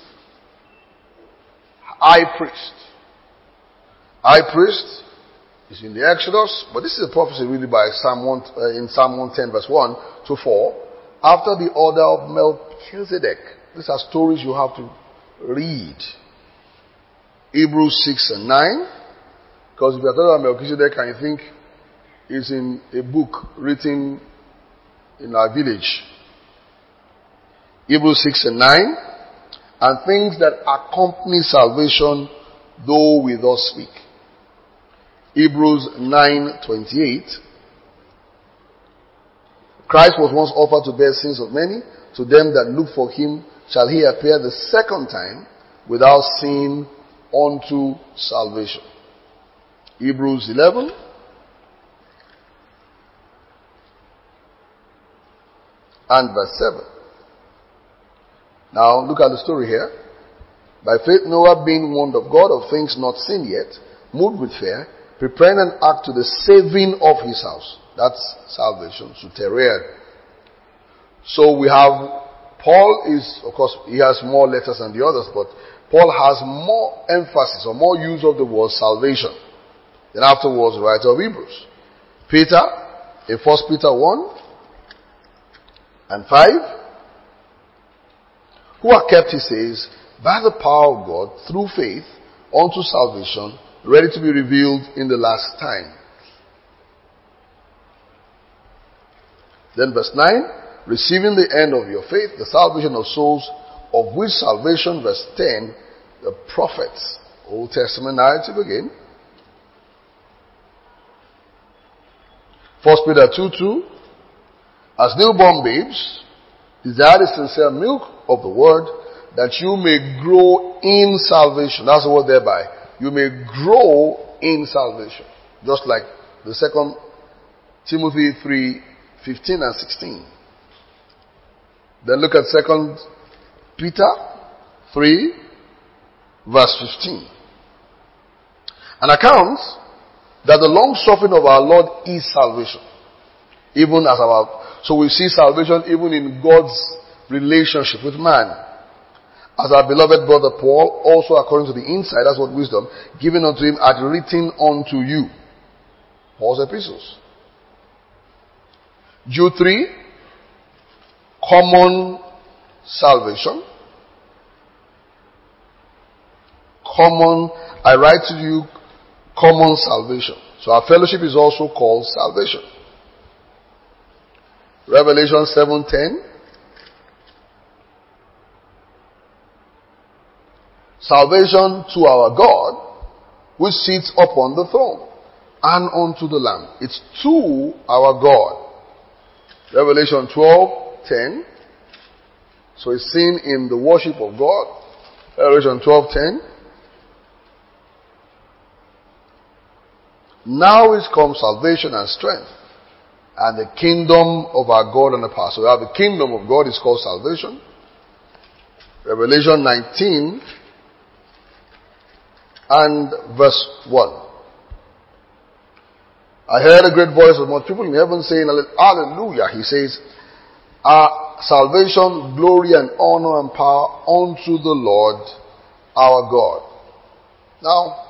High priest. High priest is in the Exodus, but this is a prophecy really by Psalm one, uh, in Psalm one ten verse one to four. After the order of Melchizedek. These are stories you have to read. Hebrews six and nine. Because if you are talking about Melchizedek and you think it's in a book written in our village. Hebrews six and nine. And things that accompany salvation, though we thus speak. Hebrews nine twenty-eight. Christ was once offered to bear sins of many. To them that look for him shall he appear the second time without sin unto salvation. Hebrews eleven. And verse seven. Now look at the story here. By faith Noah, being warned of God of things not seen yet, moved with fear, preparing an ark to the saving of his house. That's salvation, soteria. So we have, Paul is, of course, he has more letters than the others, but Paul has more emphasis or more use of the word salvation. Then afterwards, the writer of Hebrews. Peter, in First Peter one and five, who are kept, he says, by the power of God, through faith, unto salvation, ready to be revealed in the last time. Then verse nine, receiving the end of your faith, the salvation of souls, of which salvation, verse ten, the prophets, Old Testament narrative again. First Peter two two, as newborn babes, desire the sincere milk of the word, that you may grow in salvation. That's the word thereby. You may grow in salvation. Just like the second Timothy three fifteen and sixteen. Then look at second Peter three verse fifteen. An account that the long suffering of our Lord is salvation. Even as our, so we see salvation even in God's relationship with man. As our beloved brother Paul, also according to the insight, that's what wisdom, given unto him, had written unto you. Paul's epistles. Jude three, common salvation. Common, I write to you, common salvation. So our fellowship is also called salvation. Revelation seven ten. Salvation to our God, which sits upon the throne, and unto the Lamb. It's to our God. Revelation twelve ten. So it's seen in the worship of God. Revelation twelve ten. Now is come salvation and strength, and the kingdom of our God and the power. So we have the kingdom of God is called salvation. Revelation nineteen and verse one. I heard a great voice of much people in heaven saying, Hallelujah. He says, our salvation, glory and honor and power unto the Lord our God. Now,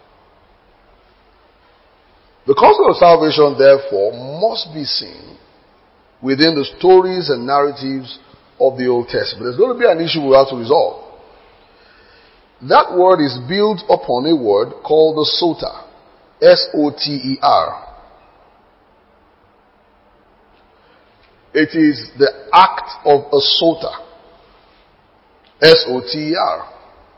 the concept of salvation, therefore, must be seen within the stories and narratives of the Old Testament. There's going to be an issue we have to resolve. That word is built upon a word called the soter. S O T E R. It is the act of a soter. S O T E R.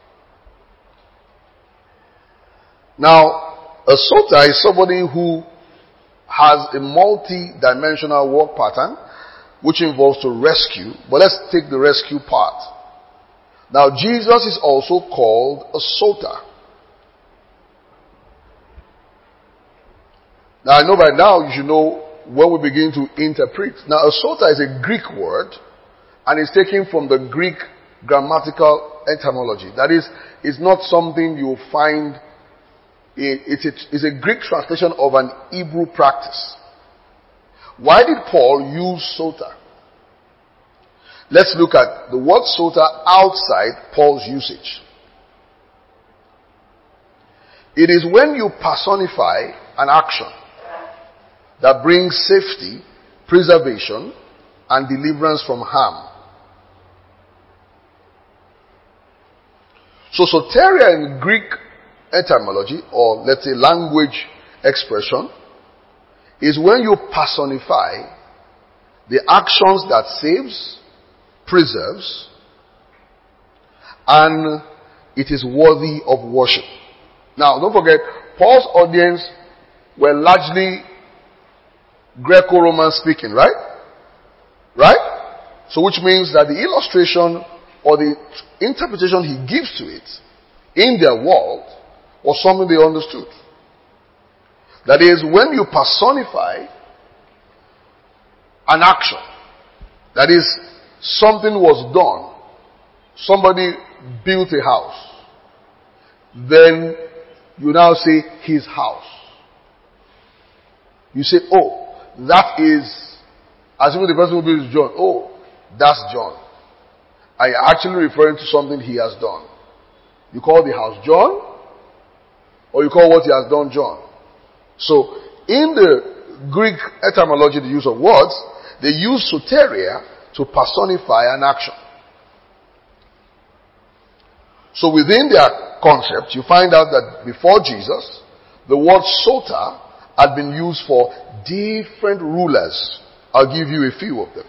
Now, a soter is somebody who has a multi-dimensional work pattern which involves to rescue. But let's take the rescue part. Now, Jesus is also called a soter. Now, I know by now you should know when we begin to interpret. Now, a soter is a Greek word and it's taken from the Greek grammatical etymology. That is, it's not something you will find. It's a, it's a Greek translation of an Hebrew practice. Why did Paul use soter? Let's look at the word soter outside Paul's usage. It is when you personify an action that brings safety, preservation, and deliverance from harm. So soteria in Greek etymology, or let's say language expression, is when you personify the actions that saves, preserves, and it is worthy of worship. Now, don't forget, Paul's audience were largely Greco-Roman speaking, right? Right? So which means that the illustration or the interpretation he gives to it in their world was something they understood. That is, when you personify an action, that is, something was done, somebody built a house, then you now say his house. You say, oh, that is, assuming the person who built is John, oh, that's John. Are you actually referring to something he has done? You call the house John, or you call what he has done John. So, in the Greek etymology, the use of words, they use soteria to personify an action. So within their concept, you find out that before Jesus, the word soter had been used for different rulers. I'll give you a few of them.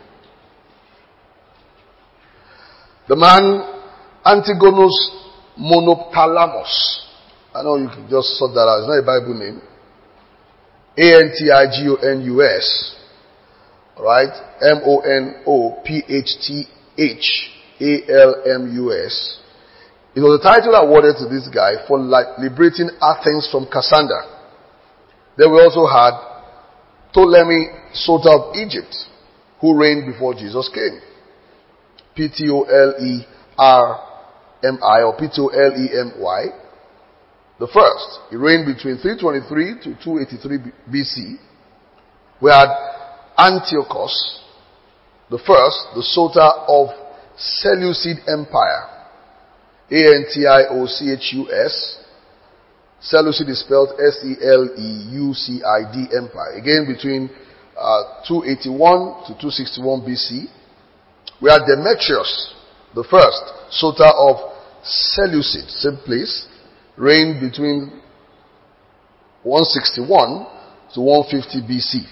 The man Antigonus Monopthalamos. I know you can just sort that out. It's not a Bible name. A N T I G O N U S. Alright? M O N O P H T H A L M U S. It was a title awarded to this guy for liberating Athens from Cassander. Then we also had Ptolemy Soter of Egypt, who reigned before Jesus came. P T O L E R M I or P T O L E M Y. The first. He reigned between three twenty-three to two eighty-three B C. We had Antiochus, the first, the Soter of Seleucid Empire. A N T I O C H U S. Seleucid is spelled S E L E U C I D Empire. Again, between uh, two eighty-one to two sixty-one B C. We had Demetrius, the first, Soter of Seleucid, same place, reigned between one sixty-one to one fifty B C.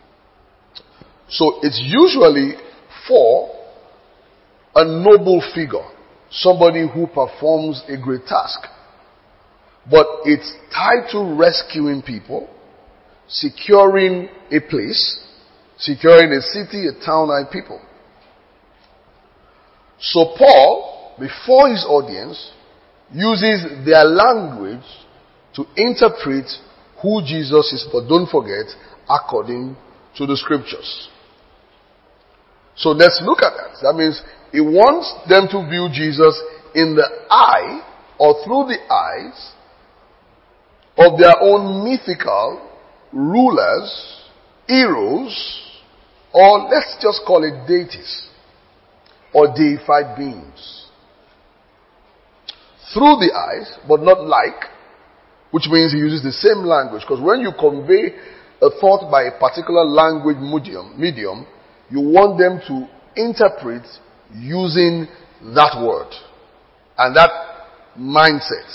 So it's usually for a noble figure, somebody who performs a great task. But it's tied to rescuing people, securing a place, securing a city, a town, and people. So Paul, before his audience, uses their language to interpret who Jesus is, but don't forget, according to the scriptures. So let's look at that. That means he wants them to view Jesus in the eye or through the eyes of their own mythical rulers, heroes, or let's just call it deities or deified beings. Through the eyes, but not like, which means he uses the same language. Because when you convey a thought by a particular language medium, medium, you want them to interpret using that word and that mindset.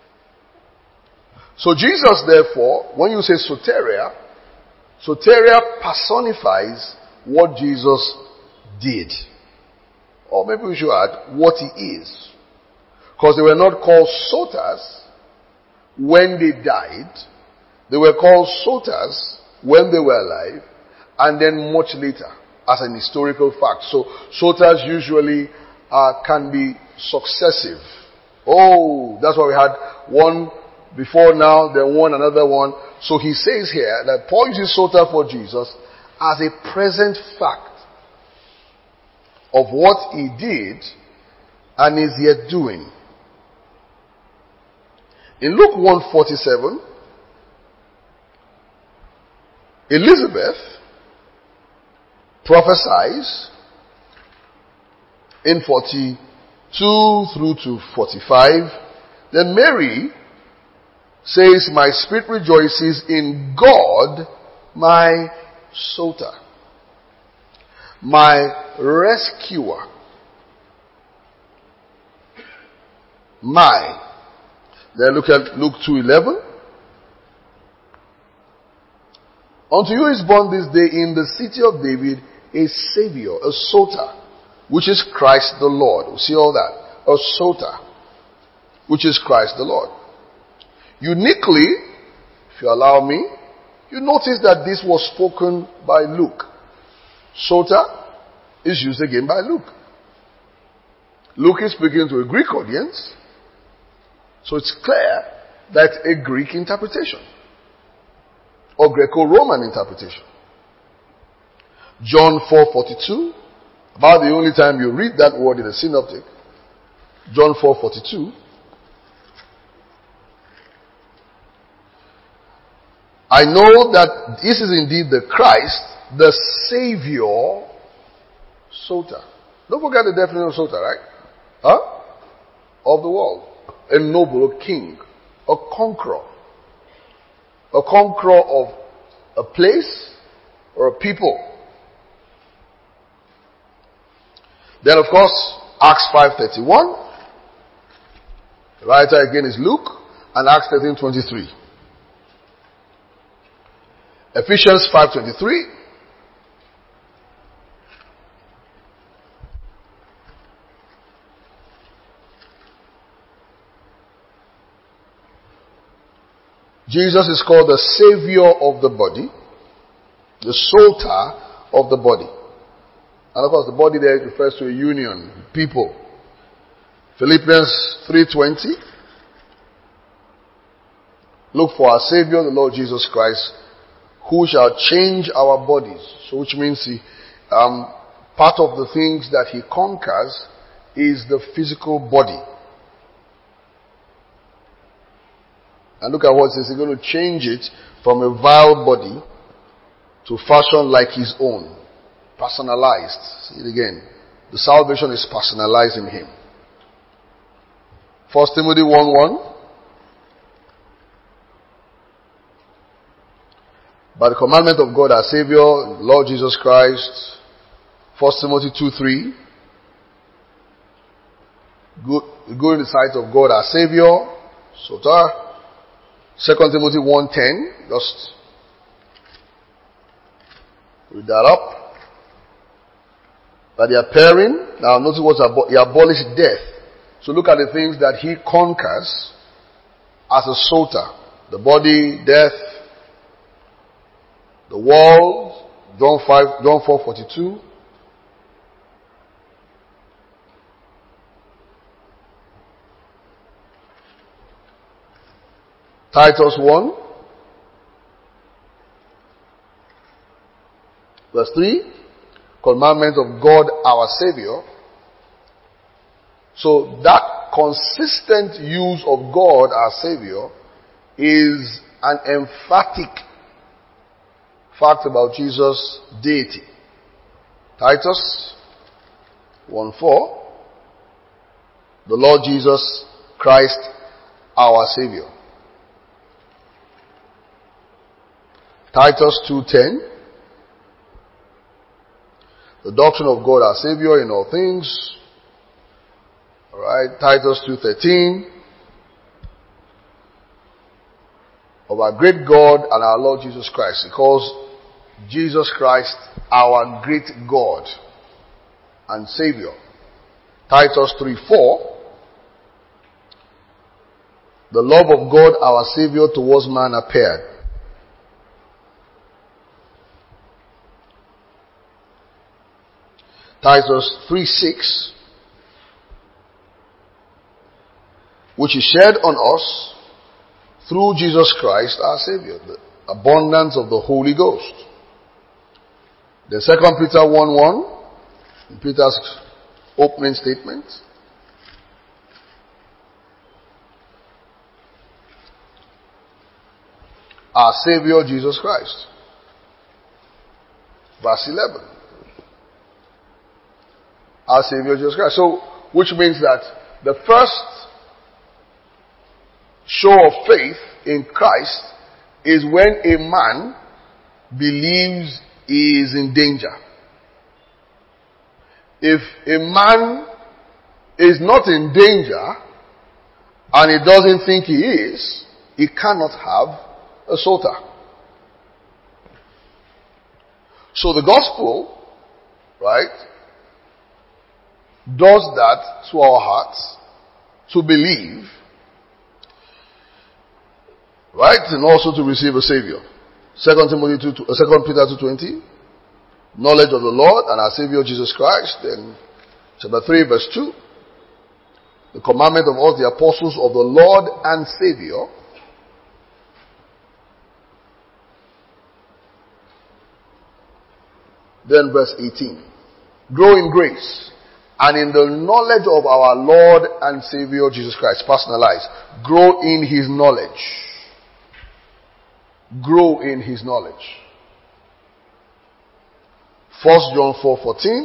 So Jesus, therefore, when you say soteria, soteria personifies what Jesus did. Or maybe we should add, what he is. Because they were not called sotas when they died. They were called sotas when they were alive, and then much later, as an historical fact. So, sotas usually uh, can be successive. Oh, that's why we had one before now, then one, another one. So he says here that Paul uses sota for Jesus as a present fact of what he did and is yet doing. In Luke one forty-seven, Elizabeth prophesies in forty-two through to forty-five. Then Mary says, my spirit rejoices in God, my sota, my rescuer, my. Then look at Luke two eleven. Unto you is born this day in the city of David a Savior, a sota, which is Christ the Lord. We see all that. A sota, which is Christ the Lord. Uniquely, if you allow me, you notice that this was spoken by Luke. Sota is used again by Luke. Luke is speaking to a Greek audience, so it's clear that a Greek interpretation or Greco-Roman interpretation. John four forty-two, about the only time you read that word in a synoptic. John four forty-two. I know that this is indeed the Christ, the Savior, sota. Don't forget the definition of sota, right? Huh? Of the world. A noble, a king, a conqueror. A conqueror of a place or a people. Then of course, Acts five thirty-one. The writer again is Luke, and Acts thirteen twenty-three. Ephesians five twenty-three. Jesus is called the Savior of the body, the sota of the body. And of course the body there refers to a union, people. Philippians three twenty. Look for our Savior, the Lord Jesus Christ, who shall change our bodies. So which means he, um, part of the things that he conquers is the physical body. And look at what it says. He's going to change it from a vile body to fashion like his own. Personalized. See it again. The salvation is personalized in him. First Timothy one one. By the commandment of God our Savior, Lord Jesus Christ. First Timothy two three. Good, good in the sight of God our Savior. Sota. Second Timothy one ten. Just read that up. That they are pairing. Now notice what he abolished death. So look at the things that he conquers as a sota. The body, death, the world, John five, John four forty-two. Titus one, verse three, commandment of God our Savior. So that consistent use of God our Savior is an emphatic fact about Jesus' deity. Titus one four, the Lord Jesus Christ, our Savior. Titus two ten, the doctrine of God our Savior in all things. Alright, Titus two thirteen, of our great God and our Lord Jesus Christ. He calls Jesus Christ our great God and Savior. Titus three four, the love of God our Savior towards man appeared. Titus three six, which is shed on us through Jesus Christ our Savior, the abundance of the Holy Ghost. The Second Peter one one, Peter's opening statement. Our Savior Jesus Christ. Verse eleven. Our Savior Jesus Christ. So, which means that the first show of faith in Christ is when a man believes he is in danger. If a man is not in danger and he doesn't think he is, he cannot have a sota. So the gospel, right, does that to our hearts, to believe, right, and also to receive a Savior. Second Timothy two, Second Peter two twenty, knowledge of the Lord and our Savior Jesus Christ. Then chapter three verse two, the commandment of all the apostles of the Lord and Savior. Then verse eighteen, grow in grace and in the knowledge of our Lord and Savior Jesus Christ. Personalize. Grow in His knowledge. Grow in His knowledge. First John four fourteen.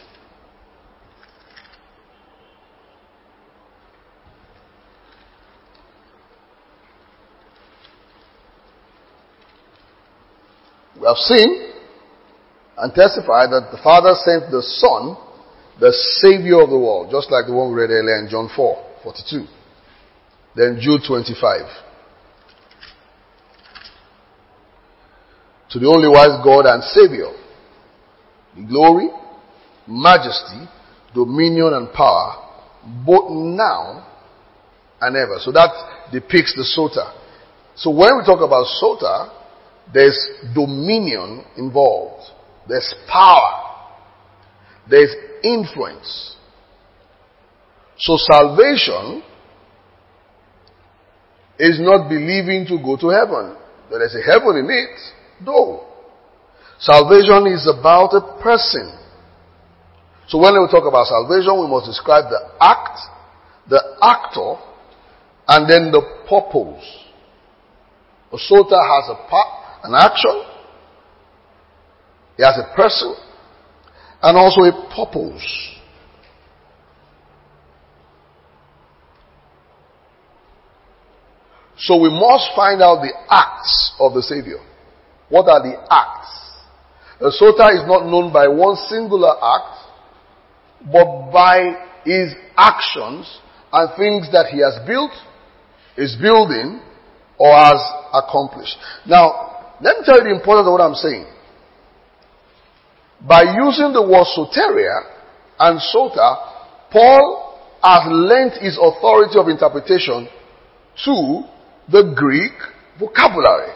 We have seen and testified that the Father sent the Son, the Savior of the world, just like the one we read earlier in John four forty-two. Then Jude twenty-five. To the only wise God and Savior, the glory, majesty, dominion, and power, both now and ever. So that depicts the sota. So when we talk about sota, there's dominion involved. There's power. There's influence. So salvation is not believing to go to heaven. There's a heaven in it. No. Salvation is about a person. So when we talk about salvation, we must describe the act, the actor, and then the purpose. A sota has a part, an action. It has a person and also a purpose. So we must find out the acts of the Savior. What are the acts? A sota is not known by one singular act, but by his actions and things that he has built, is building, or has accomplished. Now, let me tell you the importance of what I'm saying. By using the word soteria and sota, Paul has lent his authority of interpretation to the Greek vocabulary.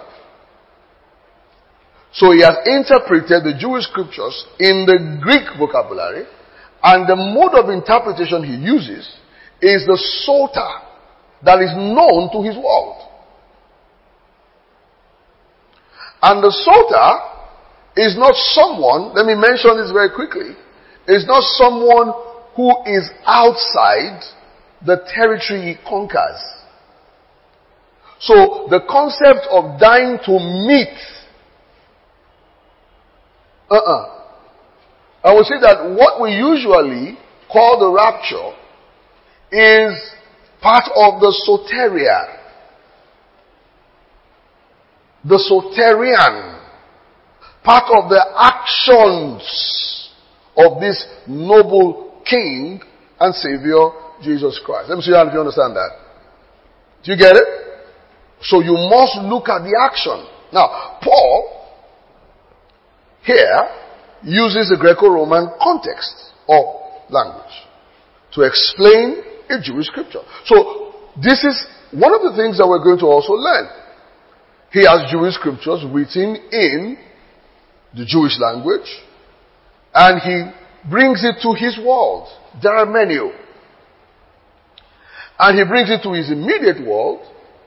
So he has interpreted the Jewish scriptures in the Greek vocabulary, and the mode of interpretation he uses is the sota that is known to his world. And the sota is not someone, let me mention this very quickly, is not someone who is outside the territory he conquers. So the concept of dying to meet, uh-uh. I would say that what we usually call the rapture is part of the soteria. The soterian. Part of the actions of this noble King and Savior, Jesus Christ. Let me see if you understand that. Do you get it? So you must look at the action. Now, Paul here uses the Greco-Roman context or language to explain a Jewish scripture. So this is one of the things that we're going to also learn. He has Jewish scriptures written in the Jewish language, and he brings it to his world, Dermenio. And he brings it to his immediate world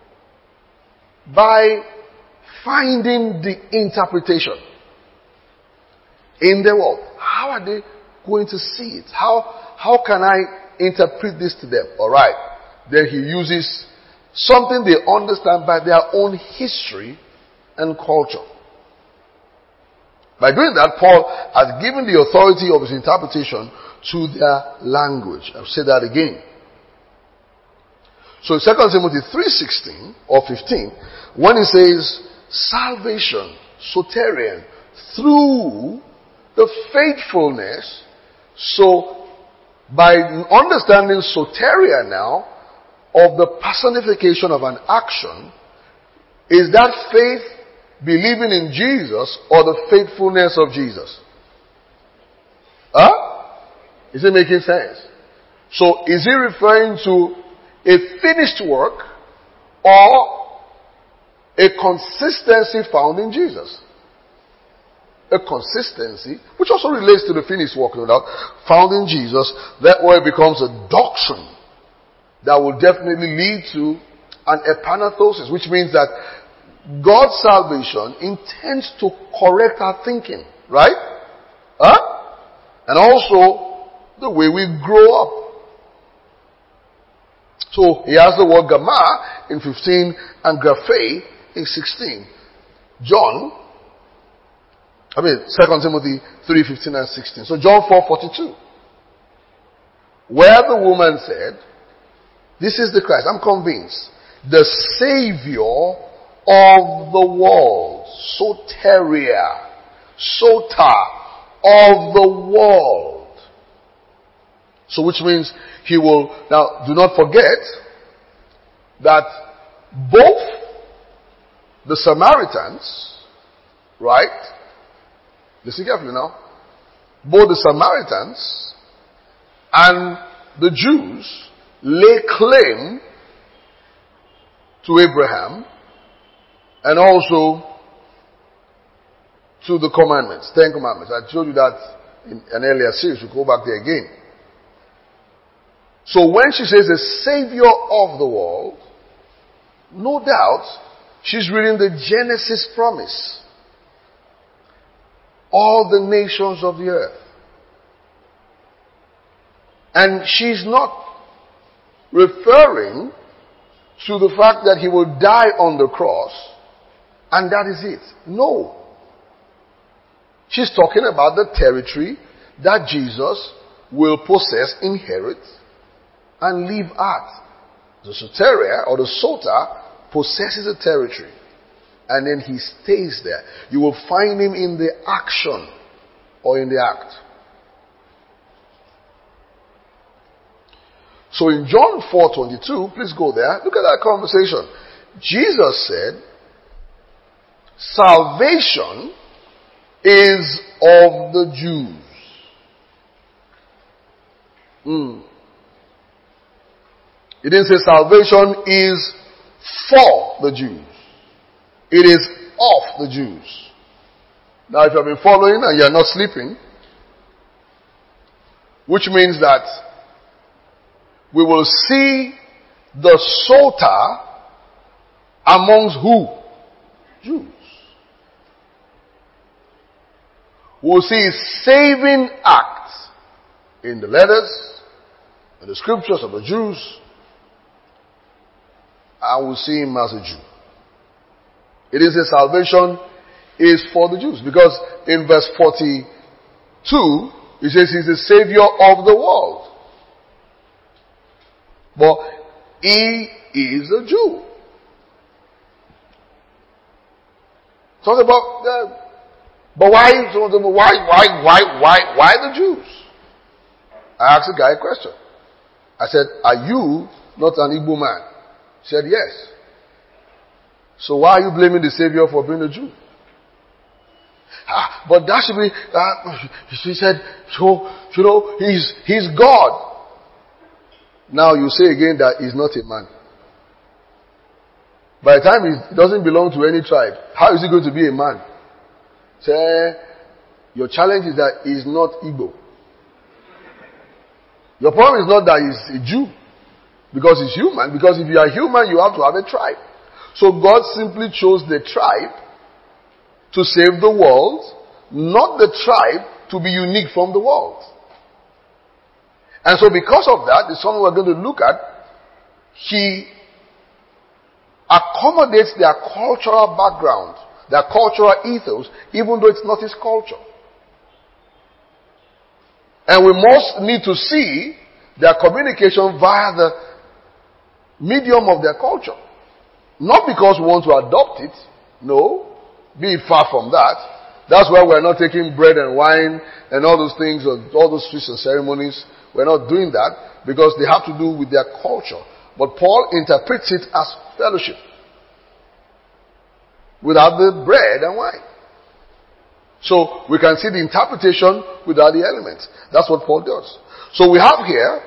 by finding the interpretation in the world. How are they going to see it? How, how can I interpret this to them? Alright. Then he uses something they understand by their own history and culture. By doing that, Paul has given the authority of his interpretation to their language. I'll say that again. So in Second Timothy three sixteen or fifteen, when he says salvation, soterian, through the faithfulness, so by understanding soteria now of the personification of an action, is that faith believing in Jesus or the faithfulness of Jesus? Huh? Is it making sense? So is he referring to a finished work or a consistency found in Jesus? A consistency, which also relates to the finished work, no doubt, found in Jesus. That way it becomes a doctrine that will definitely lead to an epanathosis, which means that God's salvation intends to correct our thinking, right? Huh? And also the way we grow up. So he has the word gamma in fifteen and graphe in sixteen. John, I mean Second Timothy three fifteen and sixteen. So John four forty-two, where the woman said, "This is the Christ, I'm convinced, the Savior of the world," soteria, sota, of the world. So which means he will, now do not forget that both the Samaritans, right? Listen carefully now. Both the Samaritans and the Jews lay claim to Abraham and also to the commandments, Ten Commandments. I told you that in an earlier series. We'll go back there again. So when she says the Savior of the world, no doubt she's reading the Genesis promise. All the nations of the earth. And she's not referring to the fact that he will die on the cross and that is it. No. She's talking about the territory that Jesus will possess, inherit, and live at. The soteria or the sota possesses a territory. And then he stays there. You will find him in the action or in the act. So in John four twenty-two, please go there. Look at that conversation. Jesus said, salvation is of the Jews. Mm. He didn't say salvation is for the Jews. It is of the Jews. Now if you have been following and you are not sleeping, which means that we will see the sota amongst who? Jews. We will see his saving act in the letters, in the scriptures of the Jews. and will see him as a Jew. It is a salvation is for the Jews. Because in verse forty-two, it says he's the Savior of the world. But he is a Jew. Talk about that. But why, why, why, why, why, why the Jews? I asked the guy a question. I said, are you not an Igbo man? He said, yes. So why are you blaming the Savior for being a Jew? Ah, but that should be, uh, he said, so, you know, he's, he's God. Now you say again that he's not a man. By the time he doesn't belong to any tribe, how is he going to be a man? Say, your challenge is that he's not Igbo. Your problem is not that he's a Jew, because he's human, because if you are human, you have to have a tribe. So God simply chose the tribe to save the world, not the tribe to be unique from the world. And so because of that, the son we're going to look at, he accommodates their cultural background, their cultural ethos, even though it's not his culture. And we must need to see their communication via the medium of their culture. Not because we want to adopt it. No. Be it far from that. That's why we're not taking bread and wine and all those things, or all those feasts and ceremonies. We're not doing that because they have to do with their culture. But Paul interprets it as fellowship without the bread and wine. So we can see the interpretation without the elements. That's what Paul does. So we have here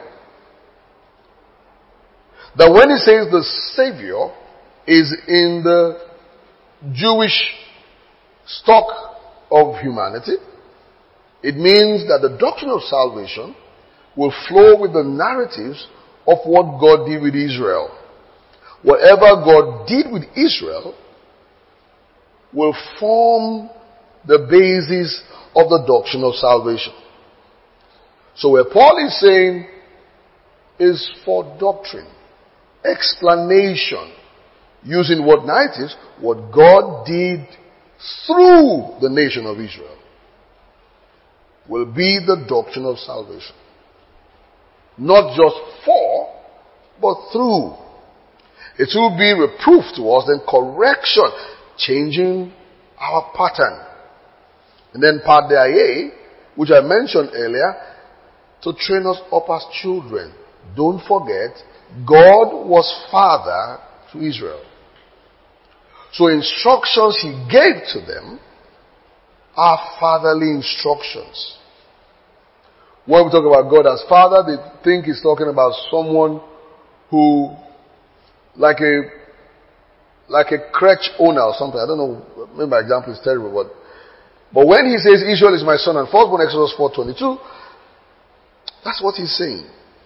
that when he says the Savior is in the Jewish stock of humanity, it means that the doctrine of salvation will flow with the narratives of what God did with Israel. Whatever God did with Israel will form the basis of the doctrine of salvation. So where Paul is saying is for doctrine, explanation, using what narratives, what God did through the nation of Israel will be the doctrine of salvation. Not just for, but through. It will be reproof to us, then correction, changing our pattern. And then part there A, which I mentioned earlier, to train us up as children. Don't forget, God was father to Israel. So instructions he gave to them are fatherly instructions. When we talk about God as father, they think he's talking about someone who, like a, like a crèche owner or something. I don't know, maybe my example is terrible, but, but when he says Israel is my son and firstborn, Exodus four twenty-two, that's what he's saying.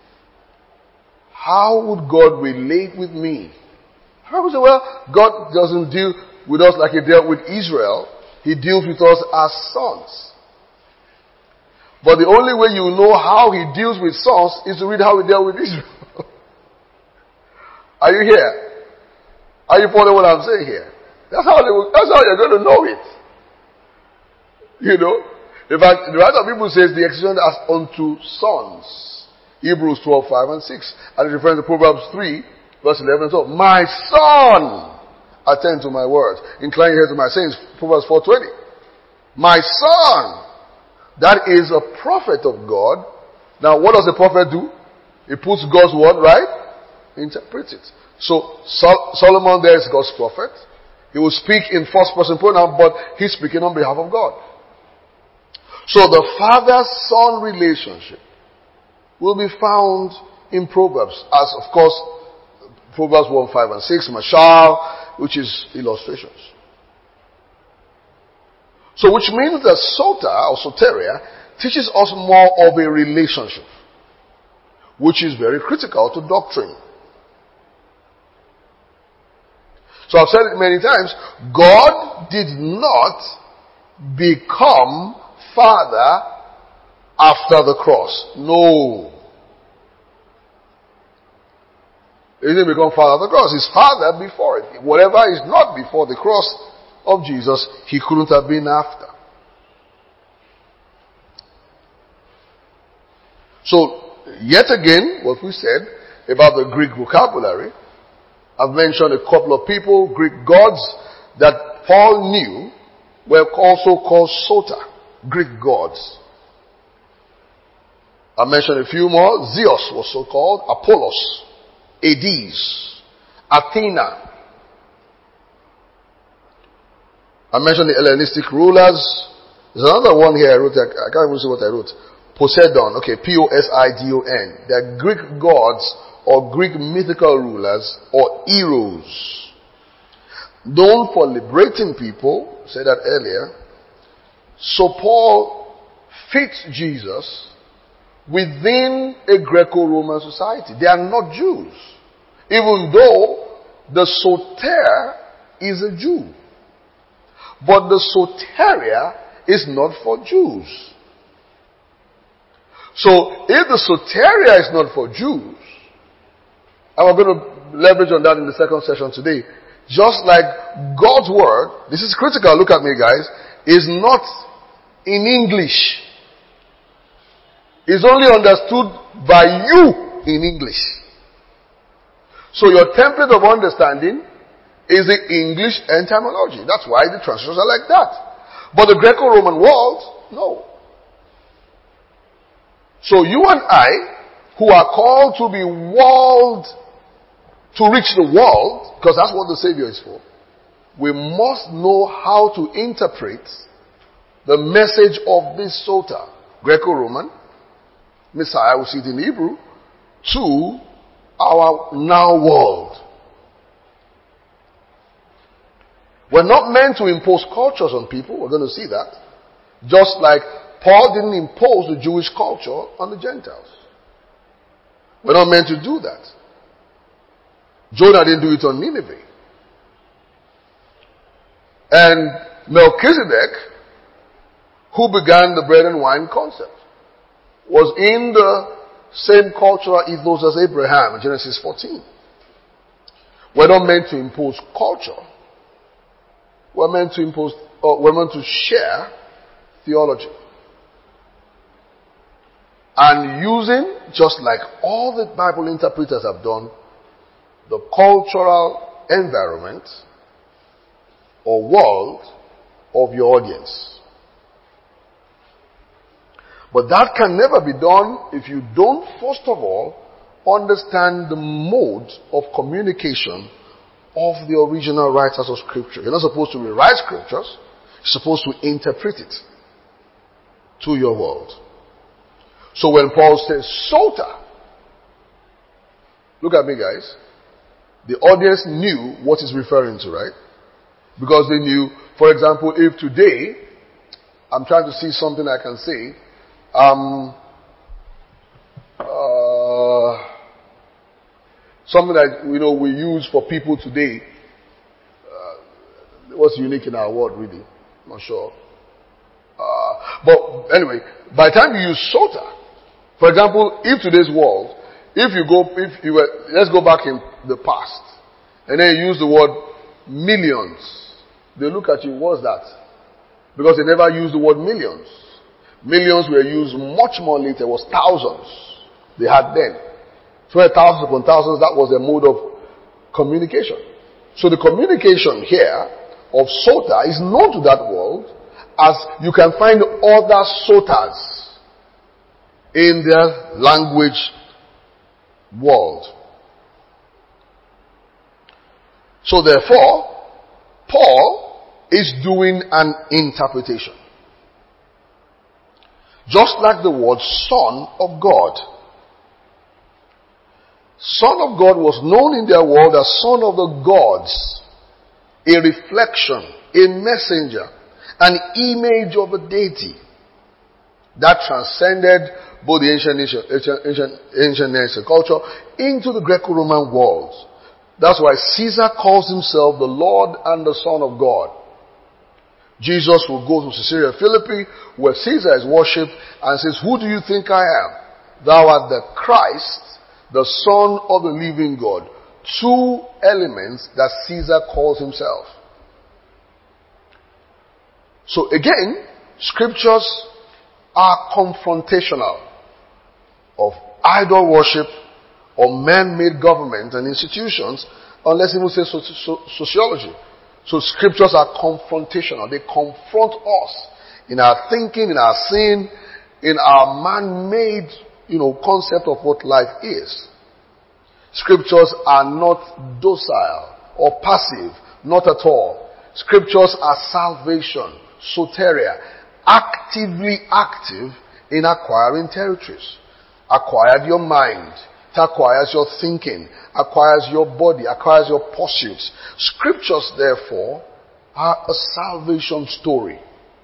How would God relate with me? How would say, well, God doesn't deal with us like he dealt with Israel. He deals with us as sons. But the only way you know how he deals with sons is to read how he dealt with Israel. Are you here? Are you following what I'm saying here? That's how they will, that's how you're going to know it. You know? In fact, the writer of Hebrews says the expression as unto sons. Hebrews twelve, five and six. And it's referring to Proverbs three, verse eleven and twelve. My son, attend to my words. Incline your ear to my sayings. Proverbs four twenty. My son. That is a prophet of God. Now, what does a prophet do? He puts God's word, right? He interprets it. So, Sol- Solomon there is God's prophet. He will speak in first person pronoun, but he's speaking on behalf of God. So the father-son relationship will be found in Proverbs, as of course, Proverbs one, five and six, Mashal, which is illustrations. So which means that Sota or Soteria teaches us more of a relationship, which is very critical to doctrine. So I've said it many times, God did not become Father after the cross. No. He didn't become father of the cross. His father before it. Whatever is not before the cross of Jesus, he couldn't have been after. So, yet again, what we said about the Greek vocabulary, I've mentioned a couple of people, Greek gods, that Paul knew were also called Sota, Greek gods. I mentioned a few more. Zeus was so called, Apollos, Hades, Athena. I mentioned the Hellenistic rulers. There's another one here I wrote, I can't even see what I wrote. Poseidon, okay, P O S I D O N. They're Greek gods or Greek mythical rulers or heroes. Known for liberating people, I said that earlier. So Paul fits Jesus within a Greco-Roman society. They are not Jews. Even though the soter is a Jew. But the soteria is not for Jews. So if the soteria is not for Jews, and we're going to leverage on that in the second session today, just like God's word, this is critical, look at me guys, is not in English. It's only understood by you in English. So your template of understanding is the English etymology. That's why the translations are like that. But the Greco-Roman world, no. So you and I, who are called to be world, to reach the world, because that's what the Savior is for, we must know how to interpret the message of this Sota, Greco-Roman, Messiah, we see it in Hebrew, to our now world. We're not meant to impose cultures on people. We're going to see that. Just like Paul didn't impose the Jewish culture on the Gentiles. We're not meant to do that. Jonah didn't do it on Nineveh. And Melchizedek, who began the bread and wine concept, was in the same cultural ethos as Abraham in Genesis fourteen. We're not meant to impose culture. We're meant to impose, or we're meant to share theology. And using, just like all the Bible interpreters have done, the cultural environment or world of your audience. But that can never be done if you don't, first of all, understand the mode of communication of the original writers of Scripture. You're not supposed to rewrite Scriptures. You're supposed to interpret it to your world. So when Paul says Sota, look at me guys, the audience knew what he's referring to, right? Because they knew, for example, if today, I'm trying to see something I can say, um, uh, something that, you know, we use for people today, uh, what's unique in our world really, I'm not sure. Uh, but anyway, by the time you use Sota, for example, if today's world, if you go, if you were, let's go back in the past, and then you use the word millions, they look at you, what's that? Because they never used the word millions. Millions were used much more later, it was thousands they had then. twelve thousands upon thousands, that was their mode of communication. So the communication here of Sota is known to that world as you can find other Sotas in their language world. So therefore, Paul is doing an interpretation. Just like the word Son of God. Son of God was known in their world as Son of the gods, a reflection, a messenger, an image of a deity that transcended both the ancient, ancient, ancient, ancient, ancient culture into the Greco-Roman world. That's why Caesar calls himself the Lord and the Son of God. Jesus will go to Caesarea Philippi, where Caesar is worshipped, and says, "Who do you think I am? Thou art the Christ, the Son of the living God." two elements that Caesar calls himself. So again, scriptures are confrontational of idol worship or man-made government and institutions, unless even say so- so- sociology. So scriptures are confrontational. They confront us in our thinking, in our sin, in our man-made, you know, concept of what life is. Scriptures are not docile or passive, not at all. Scriptures are salvation, soteria, actively active in acquiring territories. Acquired your mind. It acquires your thinking, acquires your body, acquires your pursuits. Scriptures, therefore, are a salvation story.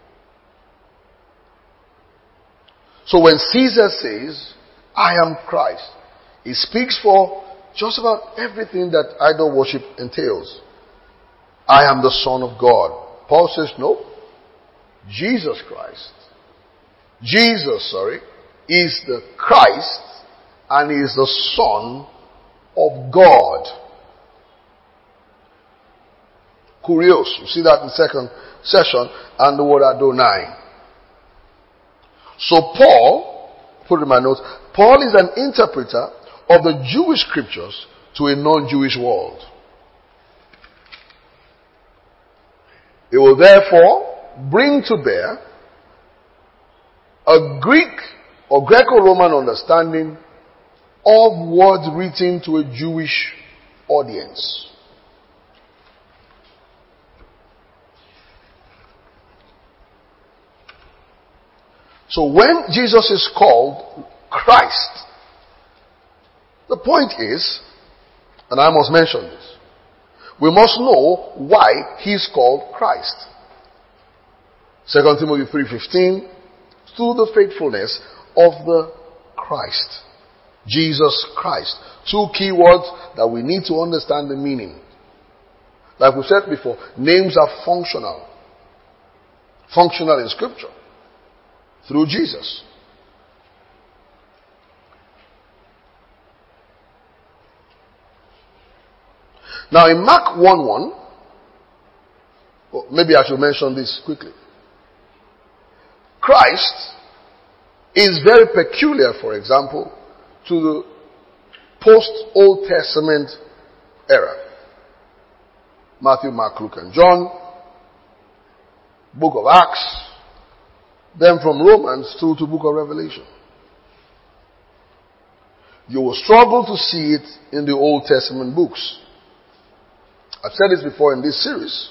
So when Caesar says, I am Christ, he speaks for just about everything that idol worship entails. I am the Son of God. Paul says, no. Jesus Christ, Jesus, sorry, is the Christ and he is the Son of God. Kurios. You see that in the second session, and the word Adonai. So Paul, put it in my notes, Paul is an interpreter of the Jewish scriptures to a non-Jewish world. It will therefore bring to bear a Greek or Greco-Roman understanding of words written to a Jewish audience. So when Jesus is called Christ, the point is, and I must mention this, we must know why he is called Christ. Second Timothy three fifteen, through the faithfulness of the Christ. Jesus Christ. Two key words that we need to understand the meaning. Like we said before, names are functional. Functional in scripture. Through Jesus. Now in Mark one one, well, maybe I should mention this quickly. Christ is very peculiar, for example, to the post-Old Testament era. Matthew, Mark, Luke, and John. Book of Acts. Then from Romans through to book of Revelation. You will struggle to see it in the Old Testament books. I've said this before in this series.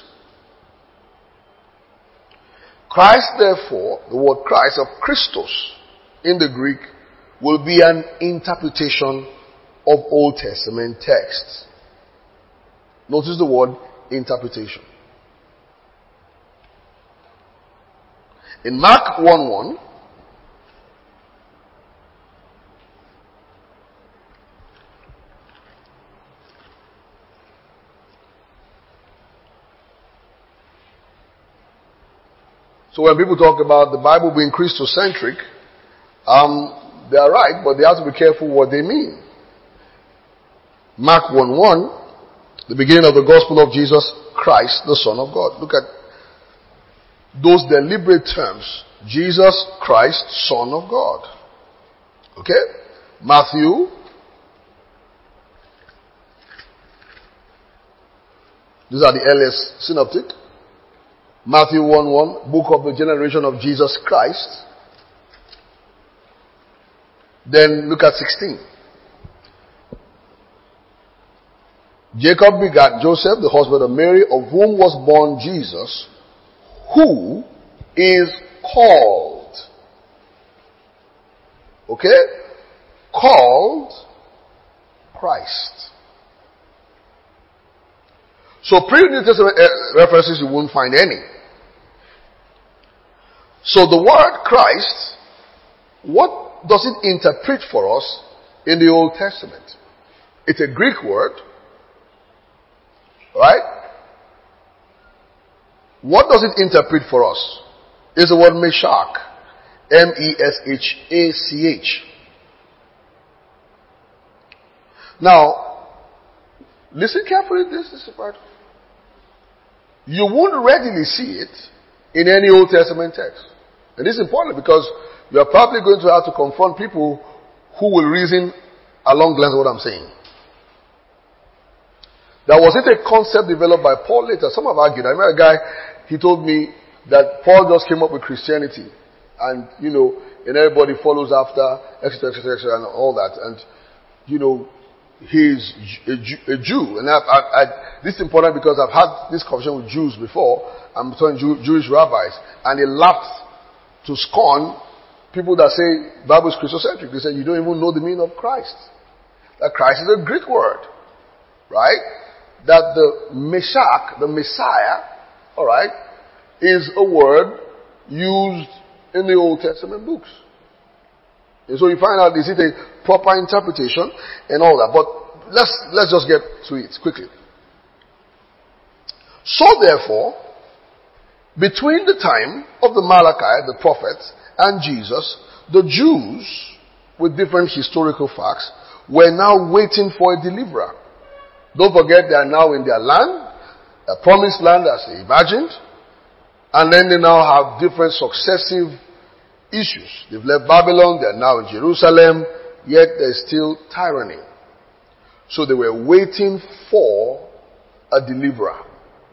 Christ, therefore, the word Christ, of Christos in the Greek, will be an interpretation of Old Testament texts. Notice the word interpretation. In Mark one one, so when people talk about the Bible being Christocentric, um, they are right, but they have to be careful what they mean. Mark one one, the beginning of the gospel of Jesus Christ, the Son of God. Look at those deliberate terms. Jesus Christ, Son of God. Okay? Matthew. These are the earliest synoptic. Matthew one one, book of the generation of Jesus Christ. Then look at sixteen. Jacob begat Joseph, the husband of Mary, of whom was born Jesus, who is called. Okay? Called Christ. So pre-New Testament references you won't find any. So the word Christ, what does it interpret for us in the Old Testament? It's a Greek word. Right? What does it interpret for us? It's the word Meshach. M E S H A C H. Now, Listen carefully, this is the part. You won't readily see it in any Old Testament text. And this is important because you are probably going to have to confront people who will reason along the lines of what I'm saying. That wasn't a concept developed by Paul later. Some have argued. I remember a guy, he told me that Paul just came up with Christianity. And, you know, and everybody follows after, et cetera, et cetera, et cetera, and all that. And, you know, he's a Jew. A Jew. And I, I, I, this is important because I've had this conversation with Jews before. I'm talking Jew, Jewish rabbis. And they laughed to scorn people that say Bible is Christocentric. They say you don't even know the meaning of Christ. That Christ is a Greek word. Right? That the Meshach, the Messiah, alright, is a word used in the Old Testament books. And so you find out, is it a proper interpretation and all that. But let's, let's just get to it quickly. So therefore, between the time of the Malachi, the prophets, and Jesus, the Jews, with different historical facts, were now waiting for a deliverer. Don't forget they are now in their land, a promised land as they imagined, and then they now have different successive issues. They've left Babylon, they are now in Jerusalem, yet there's still tyranny. So they were waiting for a deliverer.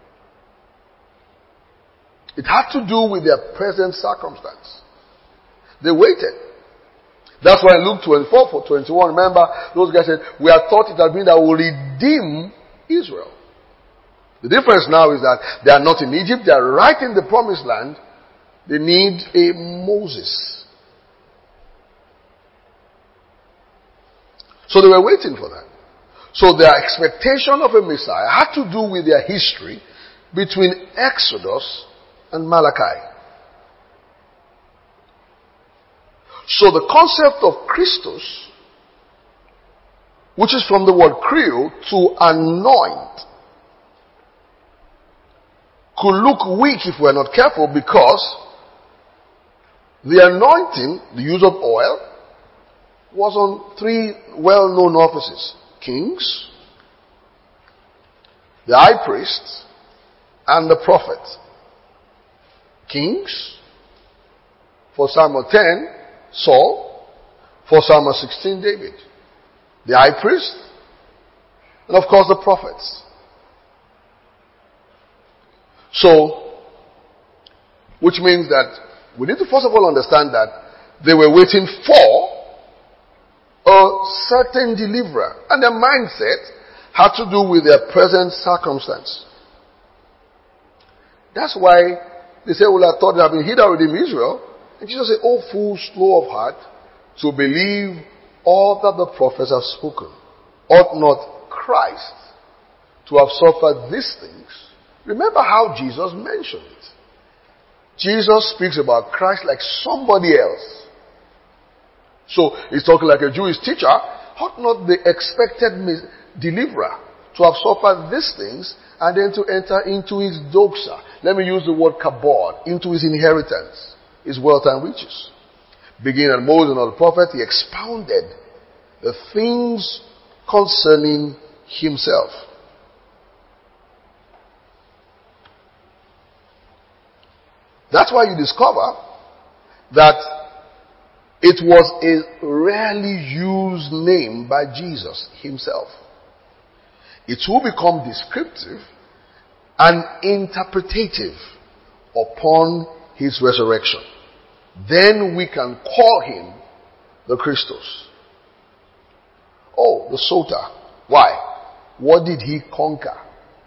It had to do with their present circumstance. They waited. That's why in Luke twenty-four, for twenty-one, remember, those guys said, we have thought it had been that will redeem Israel. The difference now is that they are not in Egypt, they are right in the promised land. They need a Moses. So they were waiting for that. So their expectation of a Messiah had to do with their history between Exodus and Malachi. So the concept of Christos, which is from the word Kreo, to anoint, could look weak if we're not careful, because the anointing, the use of oil, was on three well-known offices: kings, the high priest, and the prophet. Kings, for Samuel ten, Saul, for Psalm sixteen, David. The high priest, and of course the prophets. So, which means that we need to first of all understand that they were waiting for a certain deliverer. And their mindset had to do with their present circumstance. That's why they say, well, I thought there had been he that redeemed Israel. And Jesus said, "O fool, slow of heart, to believe all that the prophets have spoken. Ought not Christ to have suffered these things?" Remember how Jesus mentioned it. Jesus speaks about Christ like somebody else. So he's talking like a Jewish teacher. Ought not the expected deliverer to have suffered these things and then to enter into his doxa? Let me use the word kabod, into his inheritance, his wealth and riches. Beginning at Moses and all the prophets, he expounded the things concerning himself. That's why you discover that it was a rarely used name by Jesus himself. It will become descriptive and interpretative upon his resurrection. Then we can call him the Christos. Oh, the Sota. Why? What did he conquer?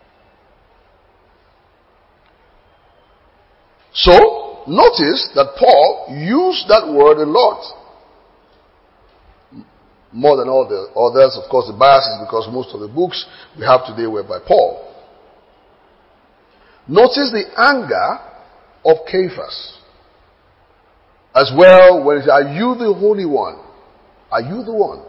So, notice that Paul used that word a lot. More than all the others. Of course, the bias is because most of the books we have today were by Paul. Notice the anger of Cephas. As well, when he said, "Are you the Holy One? Are you the one?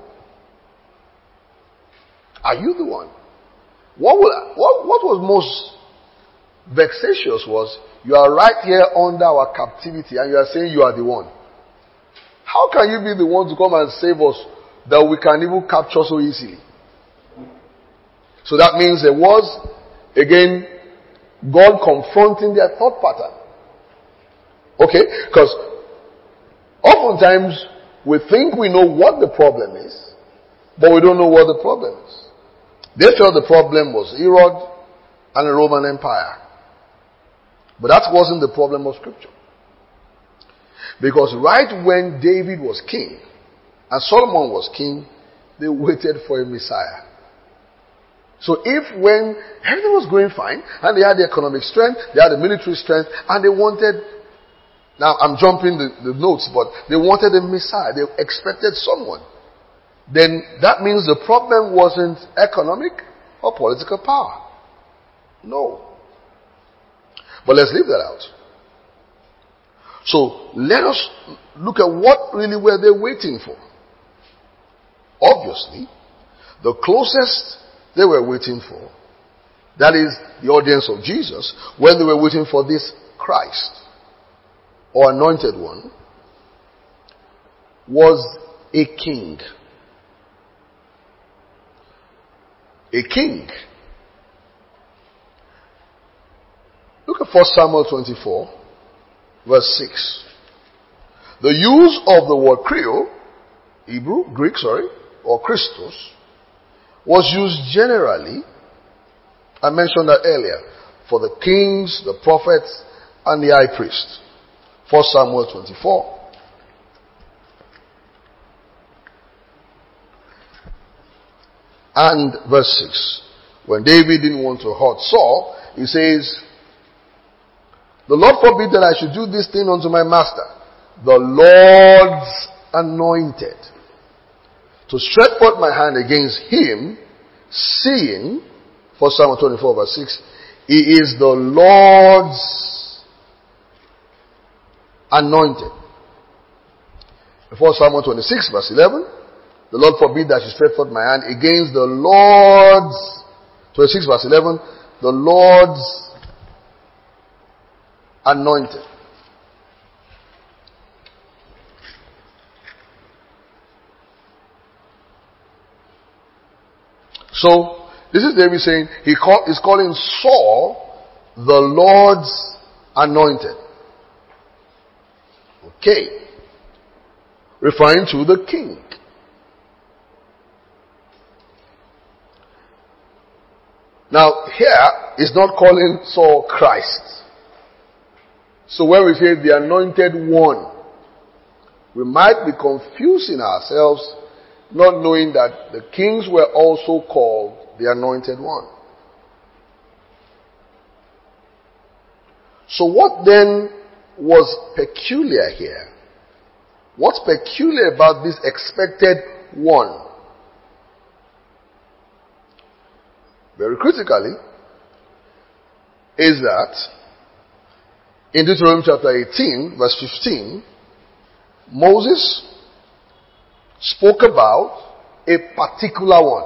Are you the one?" What, will, what, what was most vexatious was, you are right here under our captivity and you are saying you are the one. How can you be the one to come and save us that we can even capture so easily? So that means there was, again, God confronting their thought pattern. Okay? Because oftentimes we think we know what the problem is, but we don't know what the problem is. They felt the problem was Herod and the Roman Empire. But that wasn't the problem of Scripture. Because right when David was king and Solomon was king, they waited for a Messiah. So if when everything was going fine and they had the economic strength, they had the military strength, and they wanted, now I'm jumping the, the notes, but they wanted a Messiah. They expected someone. Then that means the problem wasn't economic or political power. No. But let's leave that out. So let us look at what really were they waiting for. Obviously, the closest they were waiting for, that is the audience of Jesus, when they were waiting for this Christ or anointed one, was a king. A king. Look at First Samuel twenty-four, verse six. The use of the word Creole, Hebrew, Greek, sorry, or Christos, was used generally, I mentioned that earlier, for the kings, the prophets, and the high priest. First Samuel twenty-four. And verse six. When David didn't want to hurt Saul, he says, the Lord forbid that I should do this thing unto my master, the Lord's anointed, to stretch forth my hand against him, seeing, First Samuel twenty-four verse six, he is the Lord's anointed. First Samuel twenty-six verse eleven, the Lord forbid that I should stretch forth my hand against the Lord's, twenty-six verse eleven, the Lord's anointed. So, this is David saying, he call, is calling Saul the Lord's anointed. Okay. Referring to the king. Now, here, is not calling Saul Christ. So when we say the anointed one, we might be confusing ourselves, not knowing that the kings were also called the anointed one. So what then was peculiar here? What's peculiar about this expected one? Very critically, is that in Deuteronomy chapter eighteen, verse fifteen, Moses spoke about a particular one.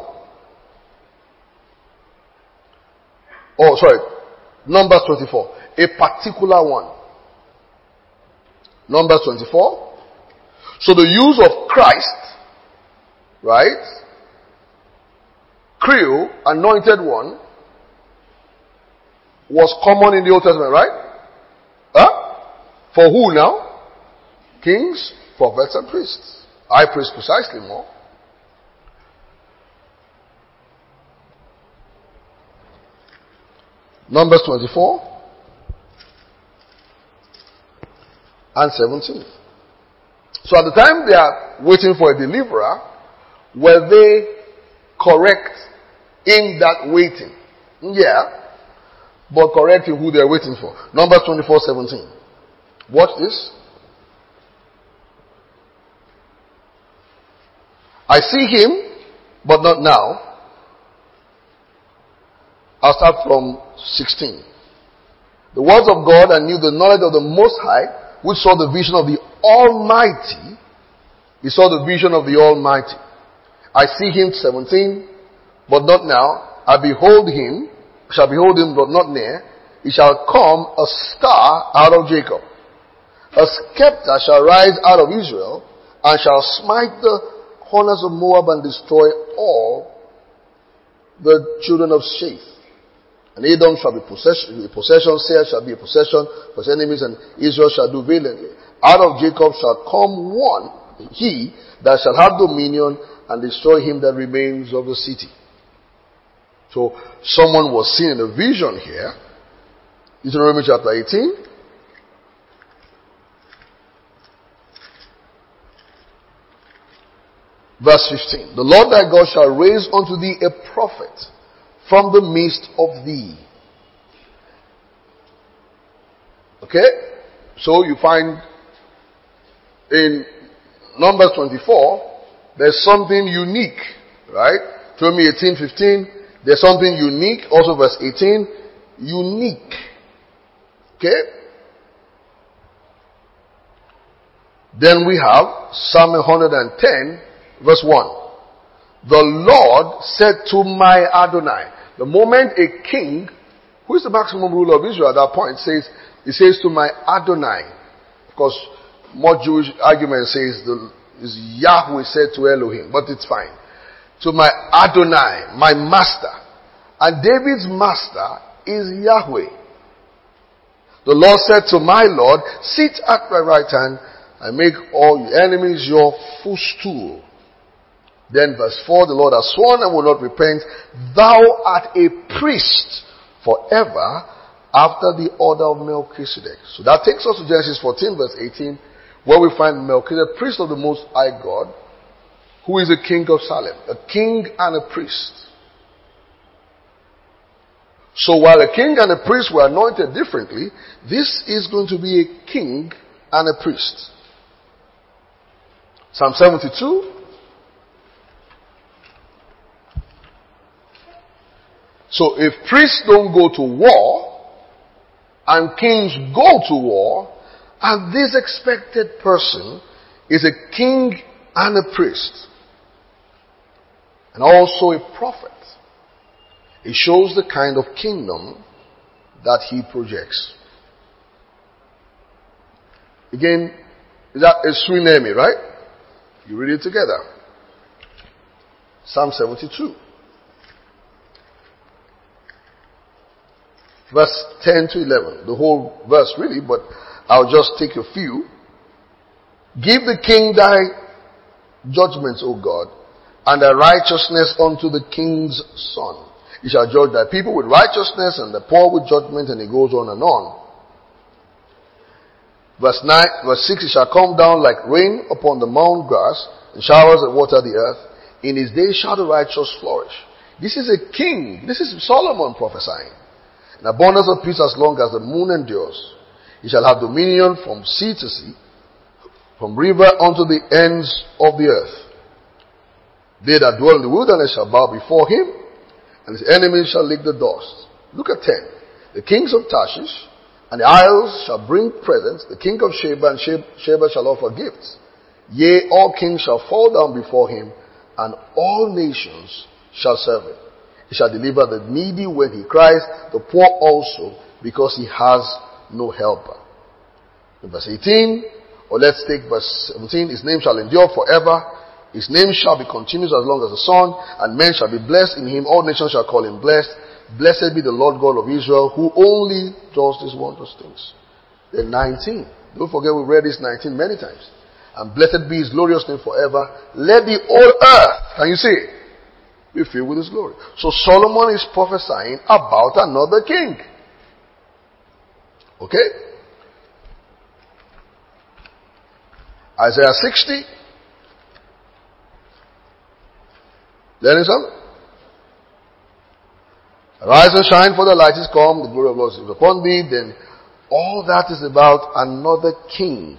Oh, sorry. Numbers twenty-four. A particular one. Numbers twenty-four. So the use of Christ, right? Creole, anointed one, was common in the Old Testament, right? Huh? For who now? Kings, prophets, and priests. High priest precisely more. Numbers twenty-four and seventeen. So at the time they are waiting for a deliverer, were they correct in that waiting? Yeah. But correct in who they are waiting for. Numbers twenty-four seventeen. Watch this. I see him, but not now. I'll start from sixteen. The words of God and knew the knowledge of the Most High, which saw the vision of the Almighty. He saw the vision of the Almighty. I see him, seventeen, but not now. I behold him, shall behold him, but not near. He shall come a star out of Jacob. A scepter shall rise out of Israel, and shall smite the corners of Moab and destroy all the children of Sheth. And Edom shall be possession, a possession, Seir shall be a possession for his enemies, and Israel shall do valiantly. Out of Jacob shall come one, he that shall have dominion, and destroy him that remains of the city. So, someone was seeing a vision here. Deuteronomy chapter eighteen. Verse fifteen. The Lord thy God shall raise unto thee a prophet from the midst of thee. Okay? So you find in Numbers twenty-four, there's something unique, right? Deuteronomy eighteen fifteen, there's something unique. Also verse eighteen, unique. Okay? Then we have Psalm one hundred ten, verse one. The Lord said to my Adonai. The moment a king, who is the maximum ruler of Israel at that point, says, he says to my Adonai. Of course, more Jewish argument says the, is Yahweh said to Elohim, but it's fine. To my Adonai, my master. And David's master is Yahweh. The Lord said to my Lord, sit at my right hand and make all your enemies your footstool. Then verse four, the Lord has sworn and will not repent. Thou art a priest forever after the order of Melchizedek. So that takes us to Genesis fourteen verse eighteen, where we find Melchizedek, priest of the Most High God, who is a king of Salem. A king and a priest. So while a king and a priest were anointed differently, this is going to be a king and a priest. Psalm seventy-two. So if priests don't go to war, and kings go to war, and this expected person is a king and a priest, and also a prophet, it shows the kind of kingdom that he projects. Again, is that a Suriname, right? You read it together. Psalm seventy-two. Verse ten to eleven. The whole verse really, but I'll just take a few. Give the king thy judgments, O God, and thy righteousness unto the king's son. He shall judge thy people with righteousness and the poor with judgment, and it goes on and on. Verse nine, verse six, it shall come down like rain upon the mown grass, and showers that water the earth. In his days shall the righteous flourish. This is a king. This is Solomon prophesying. An abundance of peace as long as the moon endures. He shall have dominion from sea to sea, from river unto the ends of the earth. They that dwell in the wilderness shall bow before him, and his enemies shall lick the dust. Look at ten. The kings of Tarshish and the isles shall bring presents. The king of Sheba and Sheba shall offer gifts. Yea, all kings shall fall down before him, and all nations shall serve him. He shall deliver the needy when he cries, the poor also, because he has no helper. In verse eighteen, or let's take verse seventeen, his name shall endure forever. His name shall be continuous as long as the sun, and men shall be blessed in him. All nations shall call him blessed. Blessed be the Lord God of Israel, who only does these wondrous things. Then nineteen. Don't forget we read this nineteen many times. And blessed be his glorious name forever. Let the whole earth, can you see it, be filled with his glory. So Solomon is prophesying about another king. Okay? Isaiah sixty. There is some. Arise and shine, for the light is come, the glory of the Lord is upon thee. Then all that is about another king.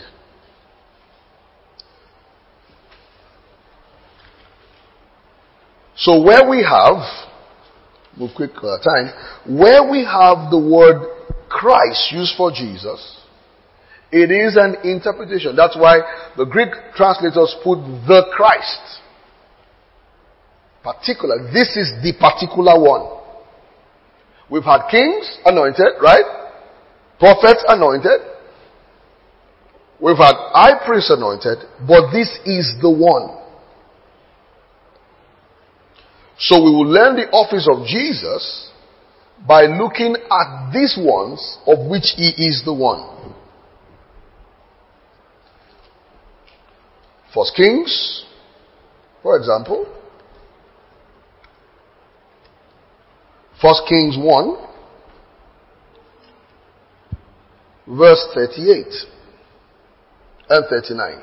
So where we have, move quick uh, time, where we have the word Christ used for Jesus, it is an interpretation. That's why the Greek translators put the Christ. Particular. This is the particular one. We've had kings anointed, right? Prophets anointed. We've had high priests anointed, but this is the one. So we will learn the office of Jesus by looking at these ones of which he is the one. First Kings, for example. First Kings one, verse thirty-eight and thirty-nine.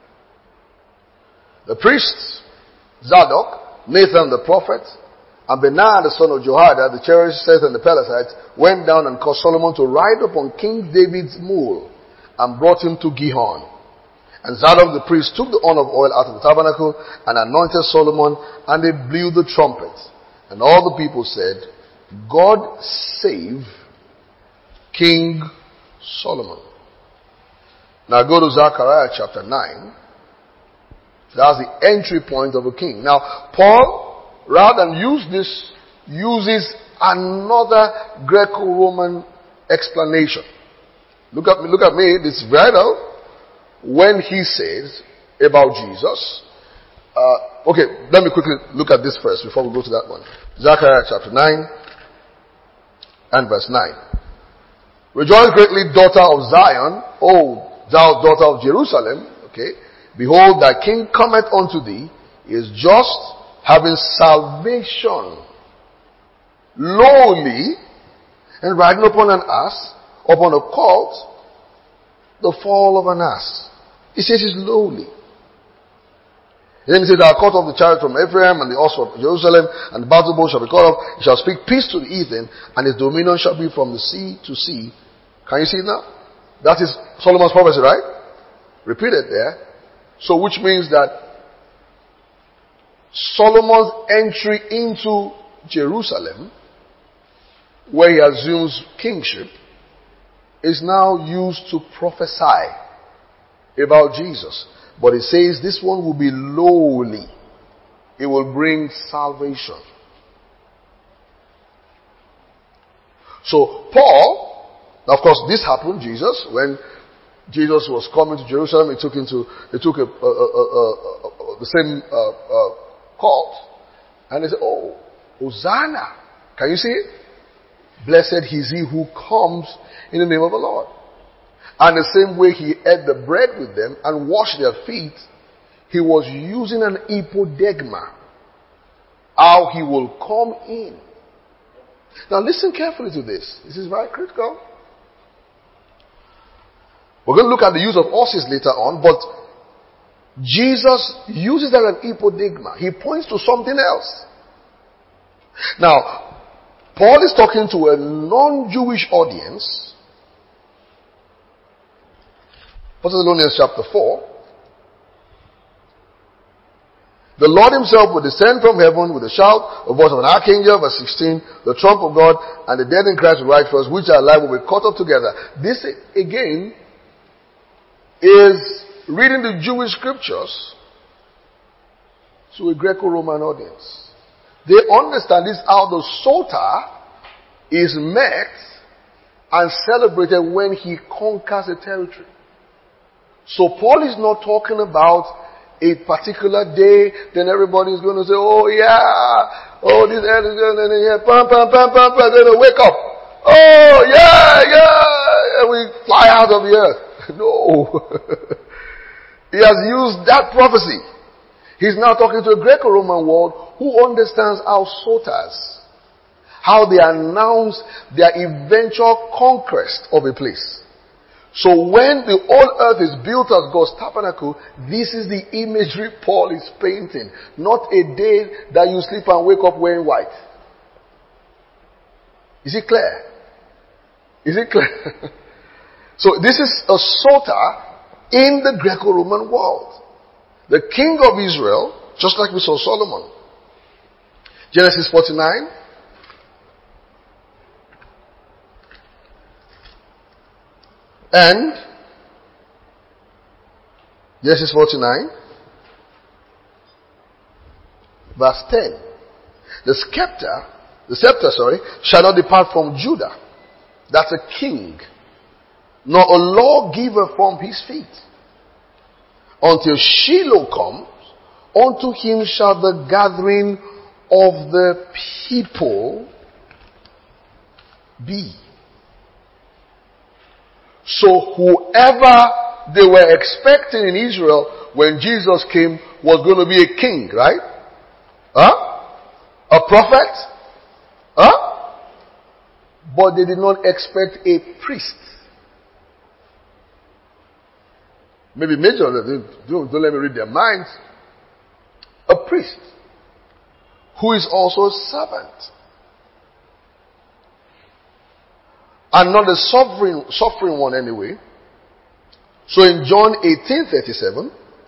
The priests, Zadok, Nathan the prophet, and Benaiah the son of Jehoiada, the Cherethites and the Pelethites, went down and caused Solomon to ride upon King David's mule and brought him to Gihon. And Zadok the priest took the horn of oil out of the tabernacle and anointed Solomon, and they blew the trumpet. And all the people said, God save King Solomon. Now go to Zechariah chapter nine. That's the entry point of a king. Now, Paul, rather than use this, uses another Greco-Roman explanation. Look at me, look at me, this is vital. When he says about Jesus, uh, okay, let me quickly look at this first before we go to that one. Zechariah chapter nine and verse nine. Rejoice greatly, daughter of Zion, O thou daughter of Jerusalem. Okay. Behold, thy king cometh unto thee, he is just, having salvation, lowly, and riding upon an ass, upon a colt, the fall of an ass. He says he's lowly. And then he says, the court of the chariot from Ephraim, and the horse of Jerusalem, and the battle bow shall be cut off. He shall speak peace to the heathen, and his dominion shall be from the sea to sea. Can you see it now? That is Solomon's prophecy, right? Repeated there. So which means that Solomon's entry into Jerusalem, where he assumes kingship, is now used to prophesy about Jesus. But it says this one will be lowly. It will bring salvation. So Paul, of course this happened, Jesus, when Jesus was coming to Jerusalem, he took into, he took a, a, a, a, a, the same uh, uh, court, and he said, oh, Hosanna. Can you see it? Blessed is he who comes in the name of the Lord. And the same way he ate the bread with them and washed their feet, he was using an hypodeigma. How he will come in. Now listen carefully to this. This is very critical. We're going to look at the use of horses later on, but Jesus uses that as an hypodeigma. He points to something else. Now, Paul is talking to a non-Jewish audience. First Thessalonians chapter four. The Lord himself will descend from heaven with a shout, a voice of an archangel, verse sixteen, the trump of God, and the dead in Christ will rise first, which are alive will be caught up together. This again is reading the Jewish scriptures to a Greco-Roman audience. They understand this how the Soter is met and celebrated when he conquers a territory. So Paul is not talking about a particular day, then everybody is going to say, oh yeah, oh this head is going to, yeah, pam, pam, pam, pam, pam, then they wake up. Oh yeah, yeah, and we fly out of the earth. No. He has used that prophecy. He's now talking to a Greco-Roman world who understands how Soters, how they announce their eventual conquest of a place. So when the whole earth is built as God's tabernacle, this is the imagery Paul is painting. Not a day that you sleep and wake up wearing white. Is it clear? Is it clear? So this is a Soter in the Greco-Roman world. The king of Israel, just like we saw Solomon. Genesis forty-nine. And Genesis forty-nine, verse ten. The scepter, the scepter, sorry, shall not depart from Judah. That's a king. Nor a lawgiver from his feet. Until Shiloh comes, unto him shall the gathering of the people be. So whoever they were expecting in Israel when Jesus came was going to be a king, right? Huh? A prophet? Huh? But they did not expect a priest. Maybe major, don't, don't let me read their minds. A priest who is also a servant. And not the suffering, suffering one anyway. So in John eighteen thirty-seven,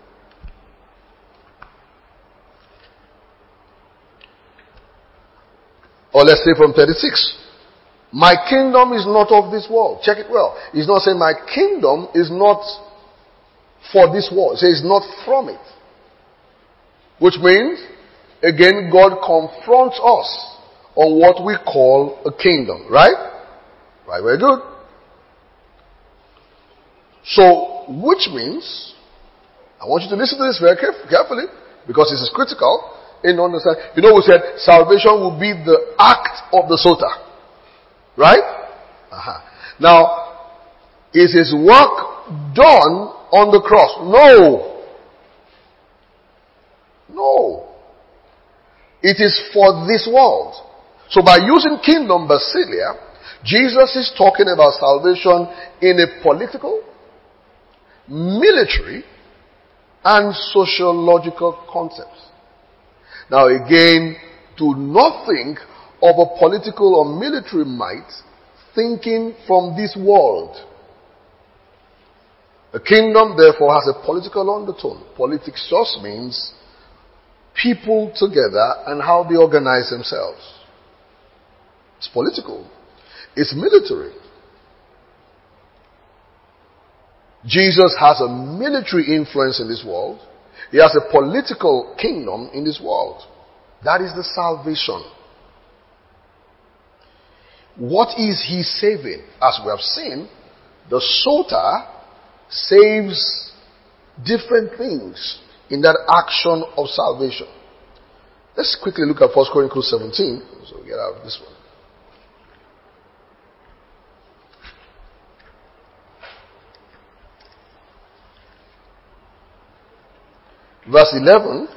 or let's say from thirty-six, my kingdom is not of this world. Check it well. He's not saying my kingdom is not for this world. He says not from it. Which means, again, God confronts us on what we call a kingdom. Right? Right, very good. So, which means, I want you to listen to this very caref- carefully, because this is critical in understanding. You know, we said salvation will be the act of the soter. Right? Uh-huh. Now, is his work done on the cross? No. No. It is for this world. So by using kingdom basilia, Jesus is talking about salvation in a political, military, and sociological concepts. Now again, do not think of a political or military might thinking from this world. A kingdom, therefore, has a political undertone. Politics just means people together and how they organize themselves. It's political. It's military. Jesus has a military influence in this world. He has a political kingdom in this world. That is the salvation. What is he saving? As we have seen, the soter saves different things in that action of salvation. Let's quickly look at First Chronicles seventeen. So we get out of this one. Verse eleven.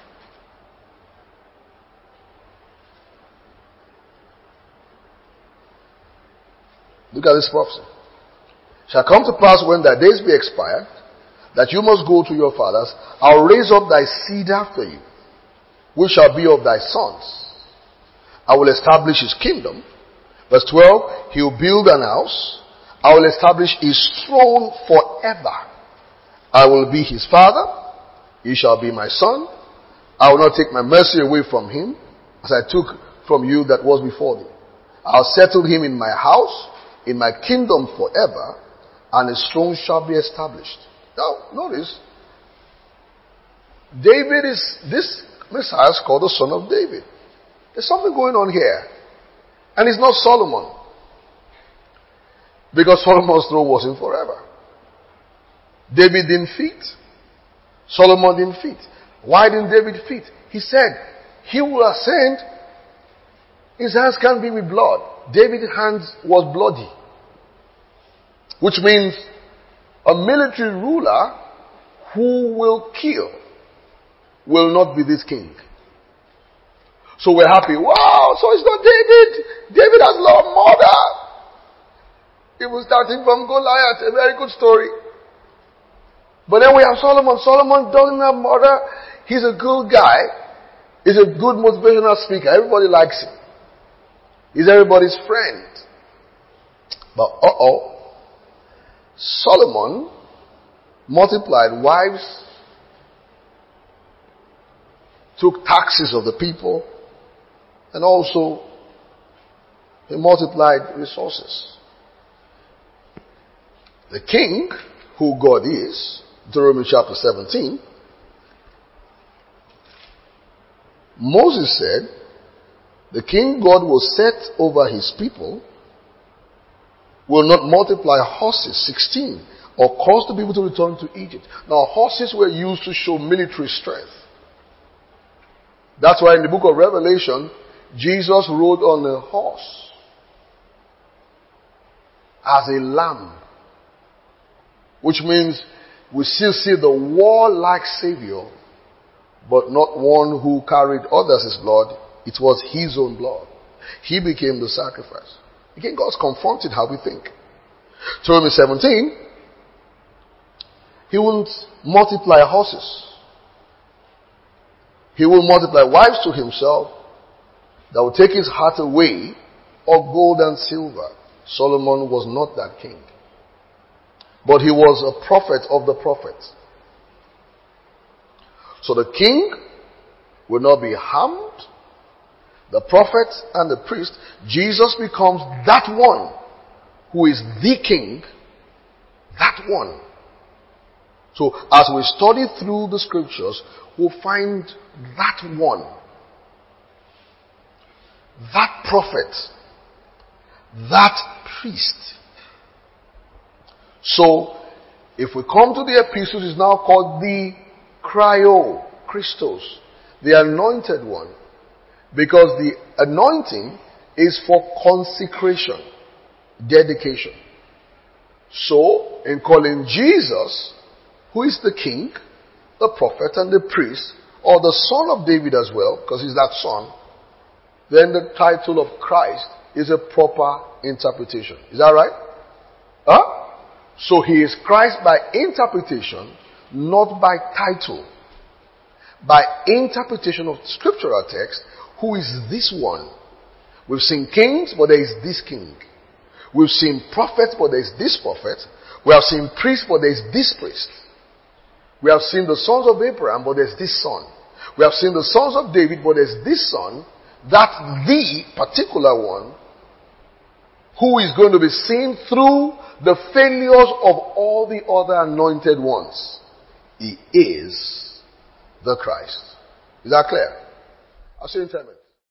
Look at this prophecy. Shall come to pass when thy days be expired, that you must go to your fathers. I'll raise up thy seed after you, which shall be of thy sons. I will establish his kingdom. Verse twelve. He will build an house. I will establish his throne forever. I will be his father. He shall be my son. I will not take my mercy away from him, as I took from you that was before thee. I'll settle him in my house, in my kingdom forever, and his throne shall be established. Now, notice, David is, this Messiah is called the son of David. There's something going on here. And it's not Solomon. Because Solomon's throne wasn't forever. David didn't fit. Solomon didn't fit. Why didn't David fit? He said, he will ascend, his hands can't be with blood. David's hands was bloody. Which means a military ruler who will kill will not be this king. So we're happy. Wow, so it's not David. David has loved murder. It was starting from Goliath, a very good story. But then we have Solomon. Solomon doesn't have murder. He's a good guy. He's a good motivational speaker. Everybody likes him. He's everybody's friend. But uh-oh. Solomon multiplied wives, took taxes of the people, and also he multiplied resources. The king, who God is, Deuteronomy chapter seventeen, Moses said, the king God will set over his people, will not multiply horses, sixteen, or cause the people to return to Egypt. Now, horses were used to show military strength. That's why in the book of Revelation, Jesus rode on a horse as a lamb. Which means we still see the warlike Savior, but not one who carried others' blood. It was his own blood. He became the sacrifice. Again, God's confronted how we think. Deuteronomy seventeen, he won't multiply horses. He will multiply wives to himself that will take his heart away, or gold and silver. Solomon was not that king. But he was a prophet of the prophets. So the king will not be harmed. The prophet and the priest. Jesus becomes that one who is the king. That one. So as we study through the scriptures, we'll find that one. That prophet. That priest. So, if we come to the epistles, it's now called the Cryo Christos, the anointed one, because the anointing is for consecration, dedication. So, in calling Jesus, who is the king, the prophet and the priest, or the son of David as well, because he's that son, then the title of Christ is a proper interpretation. Is that right? Huh? So he is Christ by interpretation, not by title. By interpretation of scriptural text, who is this one? We've seen kings, but there is this king. We've seen prophets, but there is this prophet. We have seen priests, but there is this priest. We have seen the sons of Abraham, but there's this son. We have seen the sons of David, but there's this son. That's the particular one who is going to be seen through the failures of all the other anointed ones. He is the Christ. Is that clear? I'll see you in ten minutes.